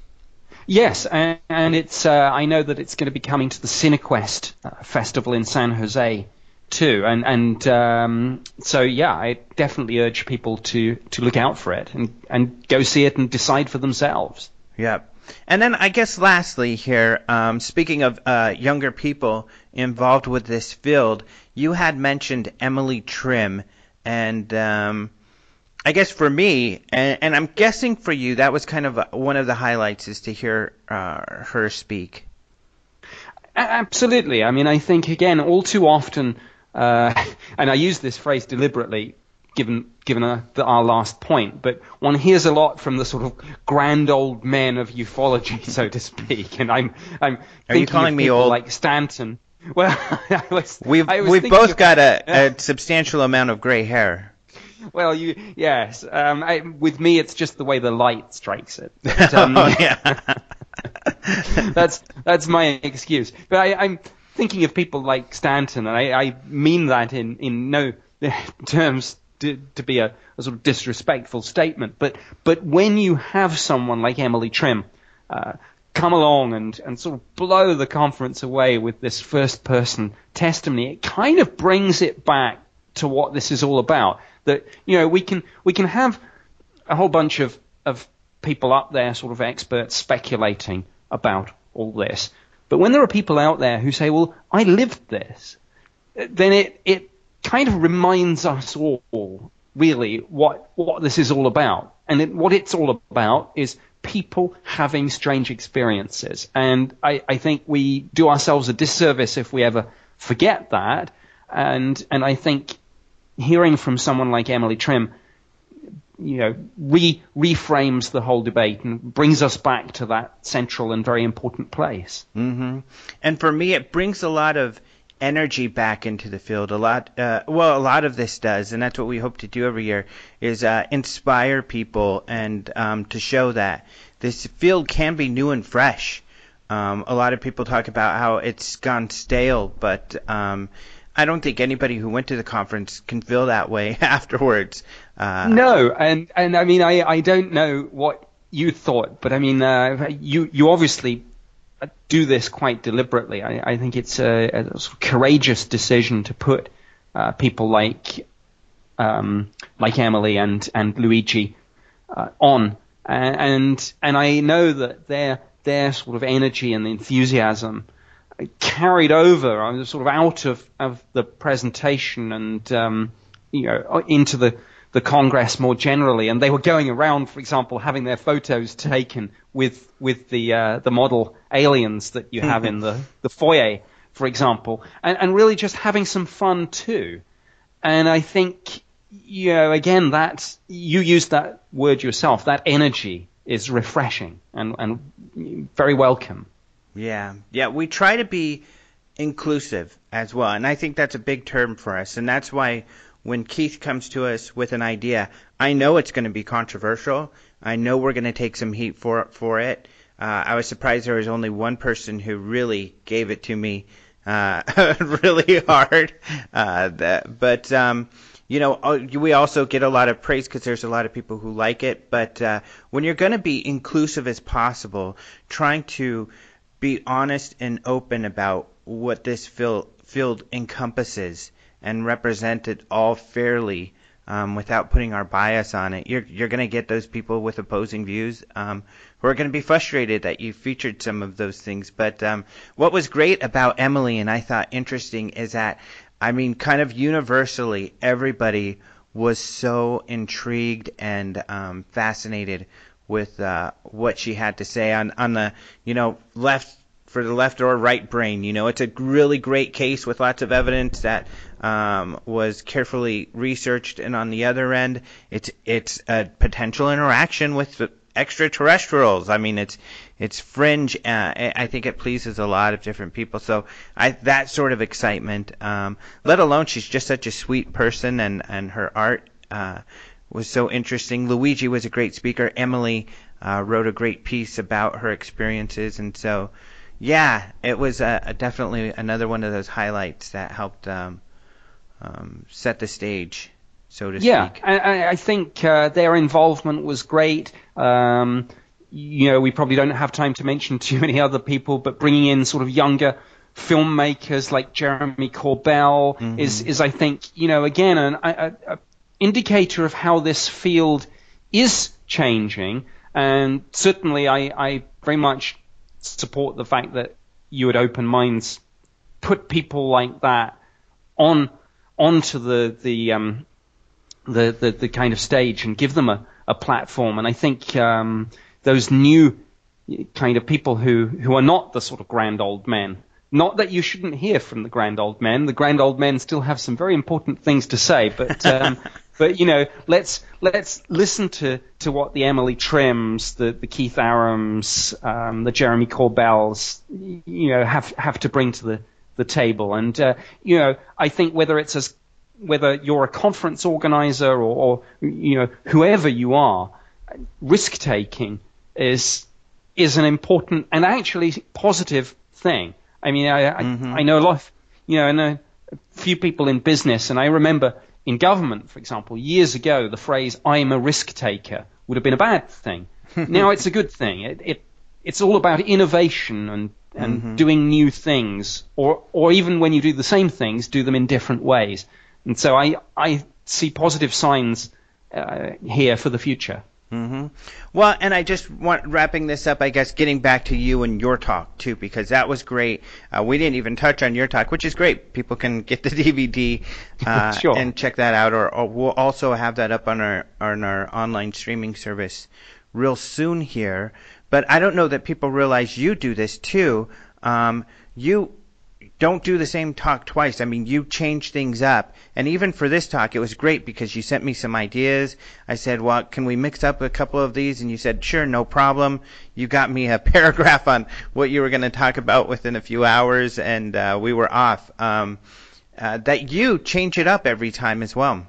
Yes, and, and it's. Uh, I know that it's going to be coming to the Cinequest uh, Festival in San Jose too, and and um, so yeah, I definitely urge people to, to look out for it and, and go see it and decide for themselves. Yep. And then I guess lastly here, um, speaking of uh, younger people involved with this field, you had mentioned Emily Trim, and um, I guess for me, and, and I'm guessing for you, that was kind of a, one of the highlights, is to hear uh, her speak. Absolutely. I mean, I think, again, all too often, uh, and I use this phrase deliberately, given given uh, the, our last point, but one hears a lot from the sort of grand old men of ufology, so to speak. And I'm I'm Are you calling of me old? Like Stanton. Well, I was. We've I was we've both of, got a, a substantial amount of gray hair. Well, you yes. Um, I, with me, it's just the way the light strikes it. But, um, oh, yeah. that's that's my excuse. But I, I'm thinking of people like Stanton, and I, I mean that in, in no terms to, to be a, a sort of disrespectful statement. But but when you have someone like Emily Trim uh, come along and, and sort of blow the conference away with this first-person testimony, it kind of brings it back to what this is all about. That, you know, we can we can have a whole bunch of, of people up there, sort of experts, speculating about all this. But when there are people out there who say, well, I lived this, then it, it kind of reminds us all, really, what, what this is all about. And it, what it's all about is people having strange experiences. And I, I think we do ourselves a disservice if we ever forget that. And and I think hearing from someone like Emily Trim, you know, re reframes the whole debate and brings us back to that central and very important place. Mm-hmm. And for me, it brings a lot of energy back into the field. A lot, uh, well, a lot of this does, and that's what we hope to do every year, is uh, inspire people and um, to show that this field can be new and fresh. Um, a lot of people talk about how it's gone stale, but um, I don't think anybody who went to the conference can feel that way afterwards. Uh, no, and and I mean, I, I don't know what you thought, but I mean, uh, you you obviously do this quite deliberately. I, I think it's a, a sort of courageous decision to put uh, people like um, like Emily and and Luigi uh, on, and and I know that their their sort of energy and enthusiasm carried over, I was sort of out of, of the presentation and um, you know into the, the Congress more generally, and they were going around, for example, having their photos taken with with the uh, the model aliens that you have in the, the foyer, for example, and, and really just having some fun too. And I think, you know, again, that you used that word yourself, that energy is refreshing and, and very welcome. Yeah, yeah, we try to be inclusive as well, and I think that's a big term for us, and that's why when Keith comes to us with an idea, I know it's going to be controversial. I know we're going to take some heat for for it. Uh, I was surprised there was only one person who really gave it to me uh, really hard. Uh, that, but um, you know, we also get a lot of praise because there's a lot of people who like it. But uh, when you're going to be inclusive as possible, trying to be honest and open about what this field, field encompasses and represent it all fairly. Um, without putting our bias on it, you're you're going to get those people with opposing views um, who are going to be frustrated that you featured some of those things. But um, what was great about Emily, and I thought interesting, is that, I mean, kind of universally, everybody was so intrigued and um, fascinated with uh, what she had to say on, on the, you know, left, for the left or right brain. You know, it's a really great case with lots of evidence that um, was carefully researched, and on the other end, it's it's a potential interaction with extraterrestrials. I mean, it's it's fringe. Uh, I think it pleases a lot of different people. So I, that sort of excitement, um, let alone she's just such a sweet person, and and her art uh, was so interesting. Luigi was a great speaker. Emily uh, wrote a great piece about her experiences, and so. Yeah, it was uh, definitely another one of those highlights that helped um, um, set the stage, so to yeah, speak. Yeah, I, I think uh, their involvement was great. Um, you know, we probably don't have time to mention too many other people, but bringing in sort of younger filmmakers like Jeremy Corbell mm-hmm. is, is, I think, you know, again, an a, a indicator of how this field is changing. And certainly I, I very much support the fact that you at Open Minds put people like that on onto the the um, the, the the kind of stage and give them a, a platform. And I think um, those new kind of people who, who are not the sort of grand old men, not that you shouldn't hear from the grand old men. The grand old men still have some very important things to say, but um, but you know, let's let's listen to, to what the Emily Trims, the, the Keith Arams, um, the Jeremy Corbells, you know, have have to bring to the, the table. And uh, you know, I think whether it's as whether you're a conference organizer or, or you know whoever you are, risk taking is is an important and actually positive thing. I mean, I I, mm-hmm. I know a lot of, you know, I know a few people in business, and I remember. In government, for example, years ago, the phrase "I'm a risk taker" would have been a bad thing. Now it's a good thing. It, it it's all about innovation and and mm-hmm. doing new things, or or even when you do the same things, do them in different ways. And so I I see positive signs uh, here for the future. Mm-hmm. Well, and I just want, wrapping this up, I guess, getting back to you and your talk, too, because that was great. Uh, we didn't even touch on your talk, which is great. People can get the D V D uh, sure. and check that out, or, or we'll also have that up on our, on our online streaming service real soon here. But I don't know that people realize you do this, too. Um, you don't do the same talk twice. I mean, you change things up. And even for this talk, it was great because you sent me some ideas. I said, well, can we mix up a couple of these? And you said, sure, no problem. You got me a paragraph on what you were going to talk about within a few hours, and uh, we were off. Um, uh, that you change it up every time as well.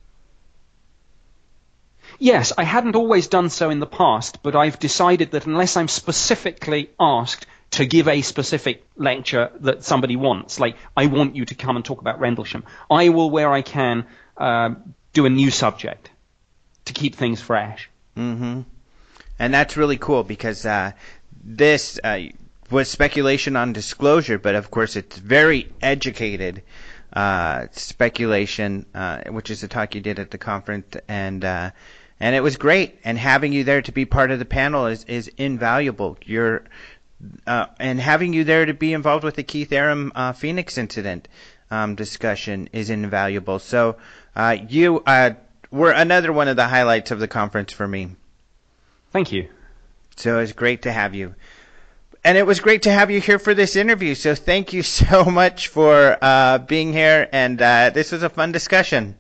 Yes, I hadn't always done so in the past, but I've decided that unless I'm specifically asked to give a specific lecture that somebody wants, like I want you to come and talk about Rendlesham, I will, where I can, uh, do a new subject to keep things fresh. Mm-hmm. And that's really cool because uh, this uh, was speculation on disclosure, but of course it's very educated uh, speculation, uh, which is the talk you did at the conference, and uh, and it was great. And having you there to be part of the panel is, is invaluable. You're Uh, and having you there to be involved with the Keith Aram uh, Phoenix incident um, discussion is invaluable. So uh, you uh, were another one of the highlights of the conference for me. Thank you. So it's great to have you. And it was great to have you here for this interview. So thank you so much for uh, being here. And uh, this was a fun discussion.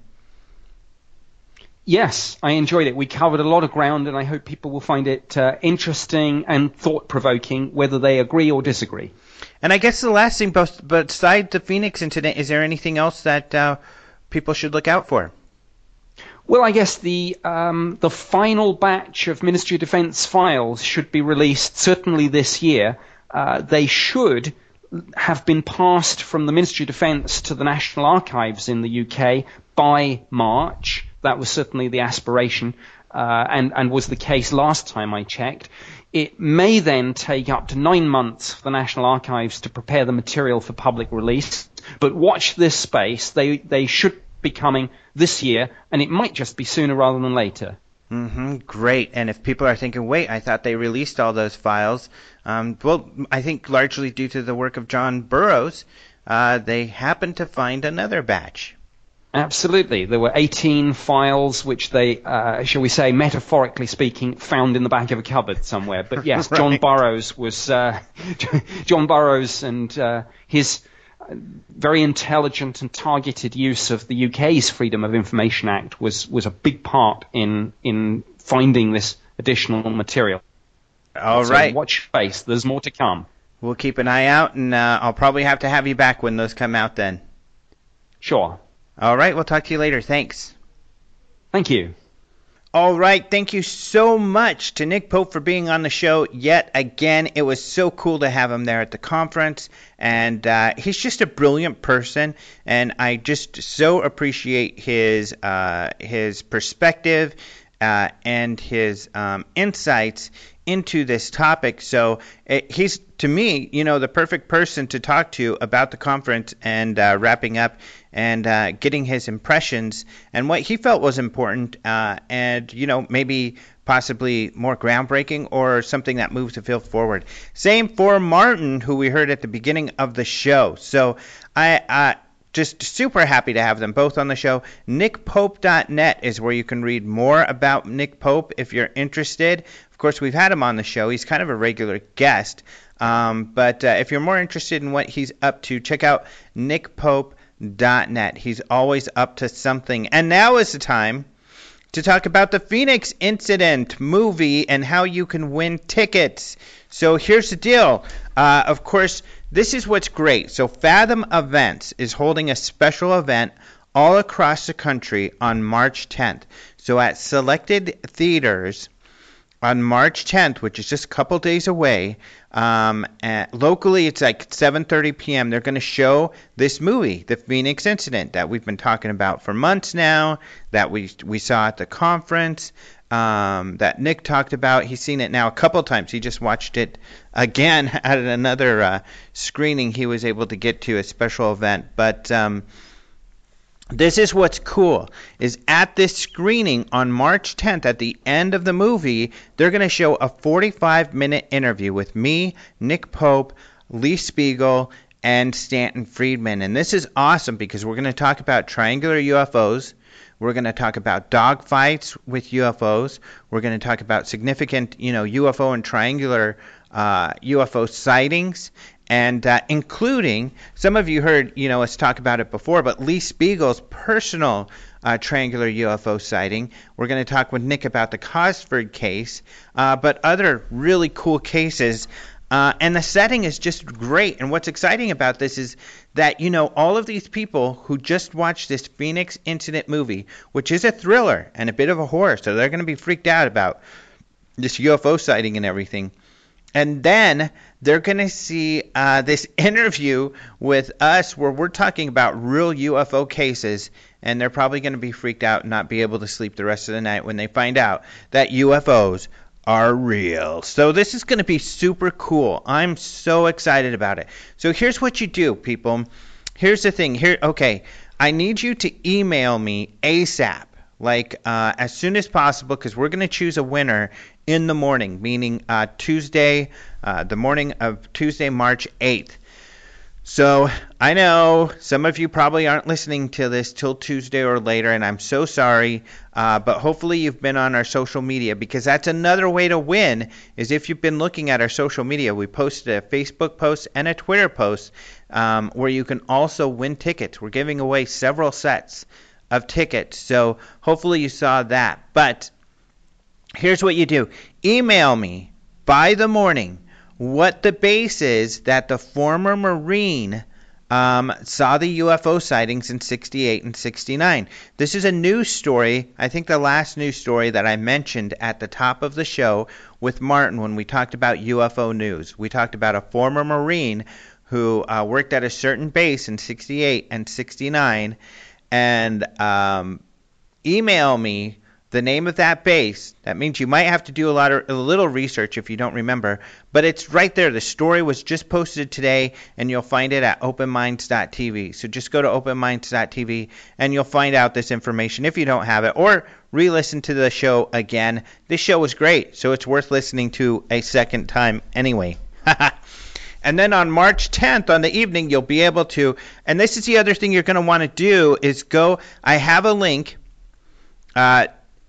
Yes, I enjoyed it. We covered a lot of ground, and I hope people will find it uh, interesting and thought-provoking, whether they agree or disagree. And I guess the last thing, both, besides the Phoenix incident, is there anything else that uh, people should look out for? Well, I guess the um, the final batch of Ministry of Defense files should be released certainly this year. Uh, they should have been passed from the Ministry of Defence to the National Archives in the U K by March. That was certainly the aspiration, uh, and, and was the case last time I checked. It may then take up to nine months for the National Archives to prepare the material for public release. But watch this space. They they should be coming this year, and it might just be sooner rather than later. Mm-hmm. Great. And if people are thinking, wait, I thought they released all those files, um, well, I think largely due to the work of John Burroughs, uh, they happened to find another batch. Absolutely. There were eighteen files which they, uh, shall we say, metaphorically speaking, found in the back of a cupboard somewhere. But yes, right. John Burroughs was, uh, John Burroughs and uh, his very intelligent and targeted use of the U K's Freedom of Information Act was, was a big part in in finding this additional material. All so right. Watch your face. There's more to come. We'll keep an eye out, and uh, I'll probably have to have you back when those come out then. Sure. All right. We'll talk to you later. Thanks. Thank you. All right. Thank you so much to Nick Pope for being on the show yet again. It was so cool to have him there at the conference. And uh, he's just a brilliant person. And I just so appreciate his, uh, his perspective uh, and his um, insights into this topic. So it, he's, to me, you know, the perfect person to talk to about the conference and uh, wrapping up and uh, getting his impressions and what he felt was important uh, and, you know, maybe possibly more groundbreaking or something that moves the field forward. Same for Martin, who we heard at the beginning of the show. So I uh, just super happy to have them both on the show. nick pope dot net is where you can read more about Nick Pope if you're interested. Of course, we've had him on the show. He's kind of a regular guest. Um, but uh, if you're more interested in what he's up to, check out nick pope dot net. He's always up to something. And now is the time to talk about the Phoenix Incident movie and how you can win tickets. So here's the deal. Uh, of course, this is what's great. So Fathom Events is holding a special event all across the country on March tenth. So at selected theaters on March tenth, which is just a couple days away, um, at, locally it's like seven thirty p.m. They're going to show this movie, The Phoenix Incident, that we've been talking about for months now, that we we saw at the conference, um, that Nick talked about. He's seen it now a couple times. He just watched it again at another uh, screening he was able to get to, a special event. But um, this is what's cool, is at this screening on March tenth, at the end of the movie, they're going to show a forty-five minute interview with me, Nick Pope, Lee Spiegel, and Stanton Friedman. And this is awesome because we're going to talk about triangular U F Os. We're going to talk about dogfights with U F Os. We're going to talk about significant, you know, U F O and triangular uh, U F O sightings. And uh, including, some of you heard, you know, us talk about it before, but Lee Spiegel's personal uh, triangular U F O sighting. We're going to talk with Nick about the Cosford case, uh, but other really cool cases. Uh, and the setting is just great. And what's exciting about this is that, you know, all of these people who just watched this Phoenix Incident movie, which is a thriller and a bit of a horror, so they're going to be freaked out about this U F O sighting and everything. And then they're going to see uh, this interview with us where we're talking about real U F O cases, and they're probably going to be freaked out and not be able to sleep the rest of the night when they find out that U F Os are real. So this is going to be super cool. I'm so excited about it. So here's what you do, people. Here's the thing. Here, okay, I need you to email me ASAP, like uh, as soon as possible, because we're going to choose a winner in the morning, meaning uh, Tuesday, uh, the morning of Tuesday, March eighth. So I know some of you probably aren't listening to this till Tuesday or later, and I'm so sorry, uh, but hopefully you've been on our social media, because that's another way to win, is if you've been looking at our social media. We posted a Facebook post and a Twitter post um, where you can also win tickets. We're giving away several sets of tickets, so hopefully you saw that. But here's what you do. Email me by the morning what the base is that the former Marine um, saw the U F O sightings in sixty-eight and sixty-nine. This is a news story, I think the last news story that I mentioned at the top of the show with Martin when we talked about U F O news. We talked about a former Marine who uh, worked at a certain base in sixty-eight and sixty-nine, and um, email me the name of that base. That means you might have to do a lot of a little research if you don't remember, but it's right there. The story was just posted today, and you'll find it at open minds dot t v. So just go to open minds dot t v, and you'll find out this information if you don't have it, or re-listen to the show again. This show was great, so it's worth listening to a second time anyway. And then on March tenth, on the evening, you'll be able to, and this is the other thing you're going to want to do, is go, I have a link uh,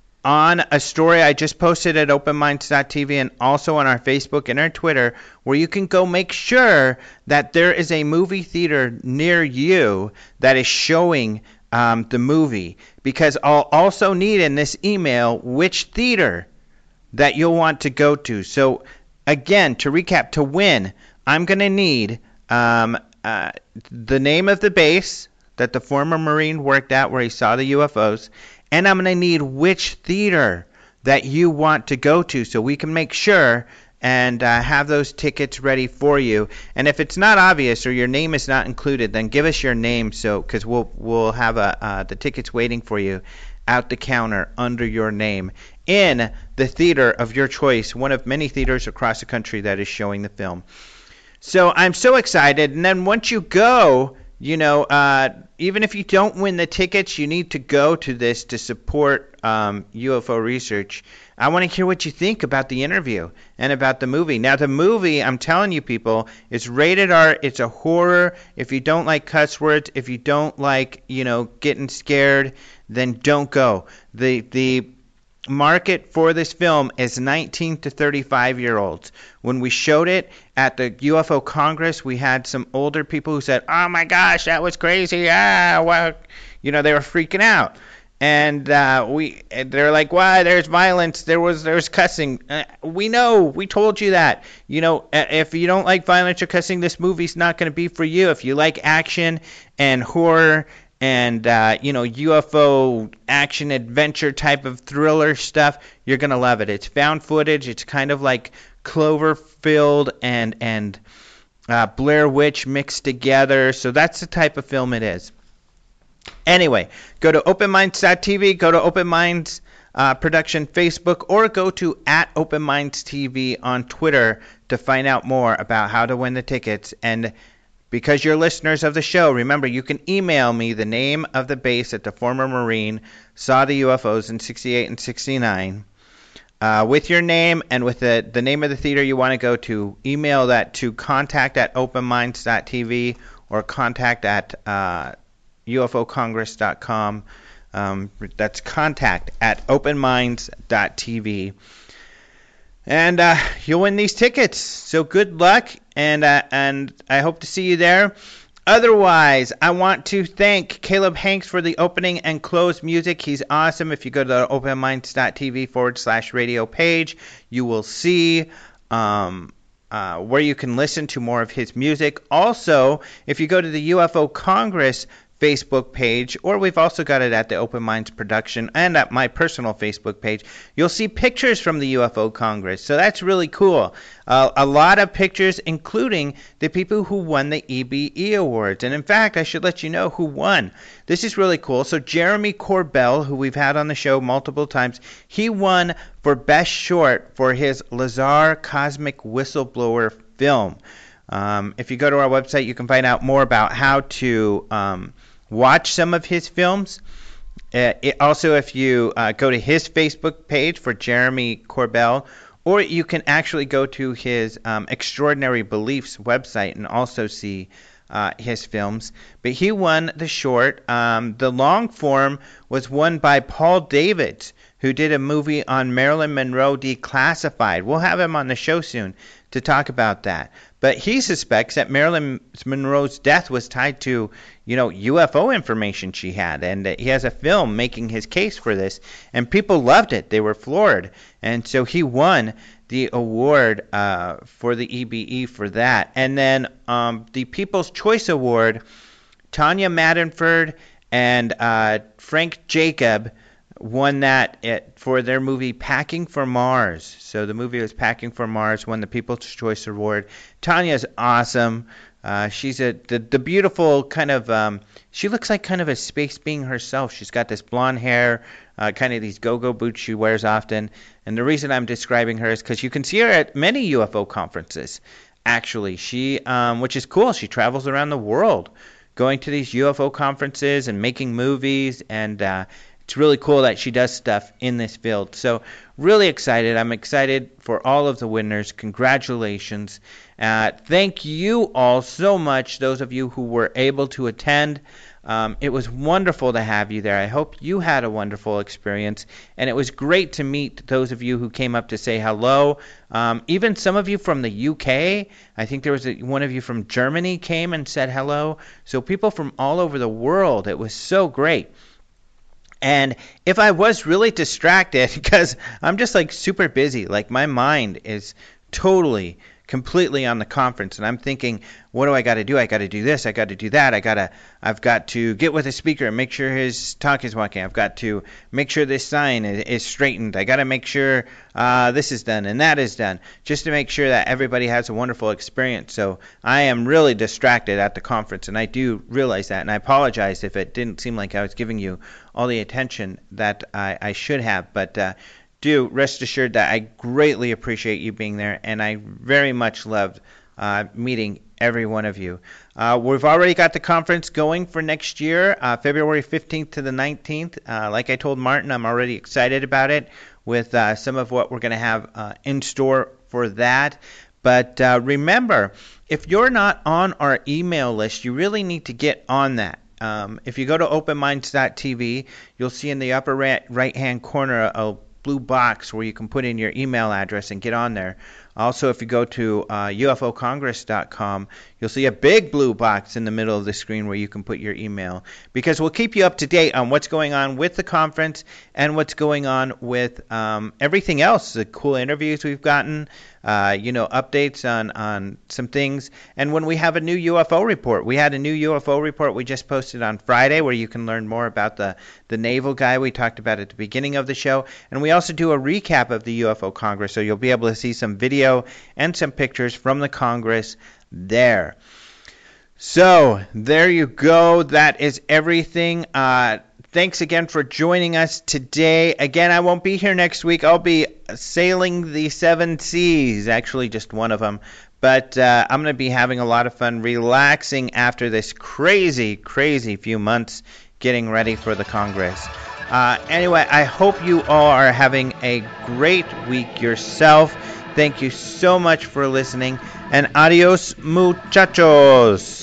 on a story I just posted at open minds dot t v and also on our Facebook and our Twitter, where you can go make sure that there is a movie theater near you that is showing um, the movie. Because I'll also need in this email which theater that you'll want to go to. So again, to recap, to win, I'm going to need um, uh, the name of the base that the former Marine worked at where he saw the U F Os, and I'm going to need which theater that you want to go to so we can make sure and uh, have those tickets ready for you. And if it's not obvious or your name is not included, then give us your name, so because we'll we'll have a, uh, the tickets waiting for you out the counter under your name in the theater of your choice, one of many theaters across the country that is showing the film. So I'm so excited. And then once you go, you know, uh, even if you don't win the tickets, you need to go to this to support um, U F O research. I want to hear what you think about the interview and about the movie. Now, the movie, I'm telling you people, is rated R. It's a horror. If you don't like cuss words, if you don't like, you know, getting scared, then don't go. The the market for this film is nineteen to thirty-five year olds. When we showed it at the U F O Congress, we had some older people who said, "Oh my gosh, that was crazy! Ah, well," you know, they were freaking out. And uh, we, they're like, "Why? There's violence. There was, there was cussing." Uh, we know. We told you that. You know, if you don't like violence or cussing, this movie's not going to be for you. If you like action and horror and uh, you know, U F O action adventure type of thriller stuff, you're gonna love it. It's found footage. It's kind of like Cloverfield and and uh, Blair Witch mixed together. So that's the type of film it is. Anyway, go to open minds dot t v, go to Open Minds uh, Production Facebook, or go to at Open Minds T V on Twitter to find out more about how to win the tickets. And because you're listeners of the show, remember, you can email me the name of the base that the former Marine saw the U F Os in sixty-eight and sixty-nine. Uh, with your name and with the, the name of the theater you want to go to, email that to contact at open minds dot t v or contact at uh, U F O congress dot com. Um, that's contact at open minds dot t v. And uh, you'll win these tickets. So good luck, and uh, and I hope to see you there. Otherwise, I want to thank Caleb Hanks for the opening and close music. He's awesome. If you go to the open minds dot t v forward slash radio page, you will see um, uh, where you can listen to more of his music. Also, if you go to the U F O Congress Facebook page, or we've also got it at the Open Minds Production and at my personal Facebook page, you'll see pictures from the U F O Congress. So that's really cool. Uh, a lot of pictures, including the people who won the E B E Awards. And in fact, I should let you know who won. This is really cool. So Jeremy Corbell, who we've had on the show multiple times, he won for Best Short for his Lazar Cosmic Whistleblower film. Um, if you go to our website, you can find out more about how to um, watch some of his films. Uh, it, also, if you uh, go to his Facebook page for Jeremy Corbell, or you can actually go to his um, Extraordinary Beliefs website and also see uh, his films. But he won the short. Um, the long form was won by Paul Davids, who did a movie on Marilyn Monroe Declassified. We'll have him on the show soon to talk about that. But he suspects that Marilyn Monroe's death was tied to, you know, U F O information she had. And he has a film making his case for this. And people loved it. They were floored. And so he won the award uh, for the E B E for that. And then um, the People's Choice Award, Tanya Madenford and uh, Frank Jacob won that at, for their movie Packing for Mars. So the movie was Packing for Mars, won the People's Choice Award. Tanya's awesome. Uh, she's a the, the beautiful kind of um, she looks like kind of a space being herself. She's got this blonde hair, uh, kind of these go-go boots she wears often. And the reason I'm describing her is because you can see her at many U F O conferences. Actually, she um, which is cool. She travels around the world, going to these U F O conferences and making movies, and uh, it's really cool that she does stuff in this field. So really excited. I'm excited for all of the winners. Congratulations. Uh, thank you all so much, those of you who were able to attend. Um, it was wonderful to have you there. I hope you had a wonderful experience, and it was great to meet those of you who came up to say hello. Um, even some of you from the U K. I think there was a, one of you from Germany came and said hello. So people from all over the world. It was so great. And if I was really distracted, because I'm just like super busy, like my mind is totally completely on the conference, and I'm thinking, what do I got to do? I got to do this. I got to do that. I got to, I've got to get with the speaker and make sure his talk is working. I've got to make sure this sign is, is straightened. I got to make sure uh, this is done and that is done, just to make sure that everybody has a wonderful experience. So I am really distracted at the conference, and I do realize that, and I apologize if it didn't seem like I was giving you all the attention that I, I should have, but uh, do rest assured that I greatly appreciate you being there, and I very much loved uh, meeting every one of you. Uh, we've already got the conference going for next year, uh, February fifteenth to the nineteenth. Uh, like I told Martin, I'm already excited about it with uh, some of what we're going to have uh, in store for that. But uh, remember, if you're not on our email list, you really need to get on that. Um, if you go to open minds dot t v, you'll see in the upper right, right-hand corner a blue box where you can put in your email address and get on there. Also, if you go to uh, U F O Congress dot com, you'll see a big blue box in the middle of the screen where you can put your email, because we'll keep you up to date on what's going on with the conference and what's going on with um, everything else, the cool interviews we've gotten, uh, you know, updates on, on some things. And when we have a new U F O report, we had a new U F O report we just posted on Friday where you can learn more about the, the naval guy we talked about at the beginning of the show. And we also do a recap of the U F O Congress, so you'll be able to see some video and some pictures from the Congress there. So there you go. That is everything. Uh, thanks again for joining us today. Again, I won't be here next week. I'll be sailing the seven seas, actually just one of them. But uh, I'm going to be having a lot of fun relaxing after this crazy, crazy few months getting ready for the Congress. Uh, anyway, I hope you all are having a great week yourself. Thank you so much for listening, and adios, muchachos.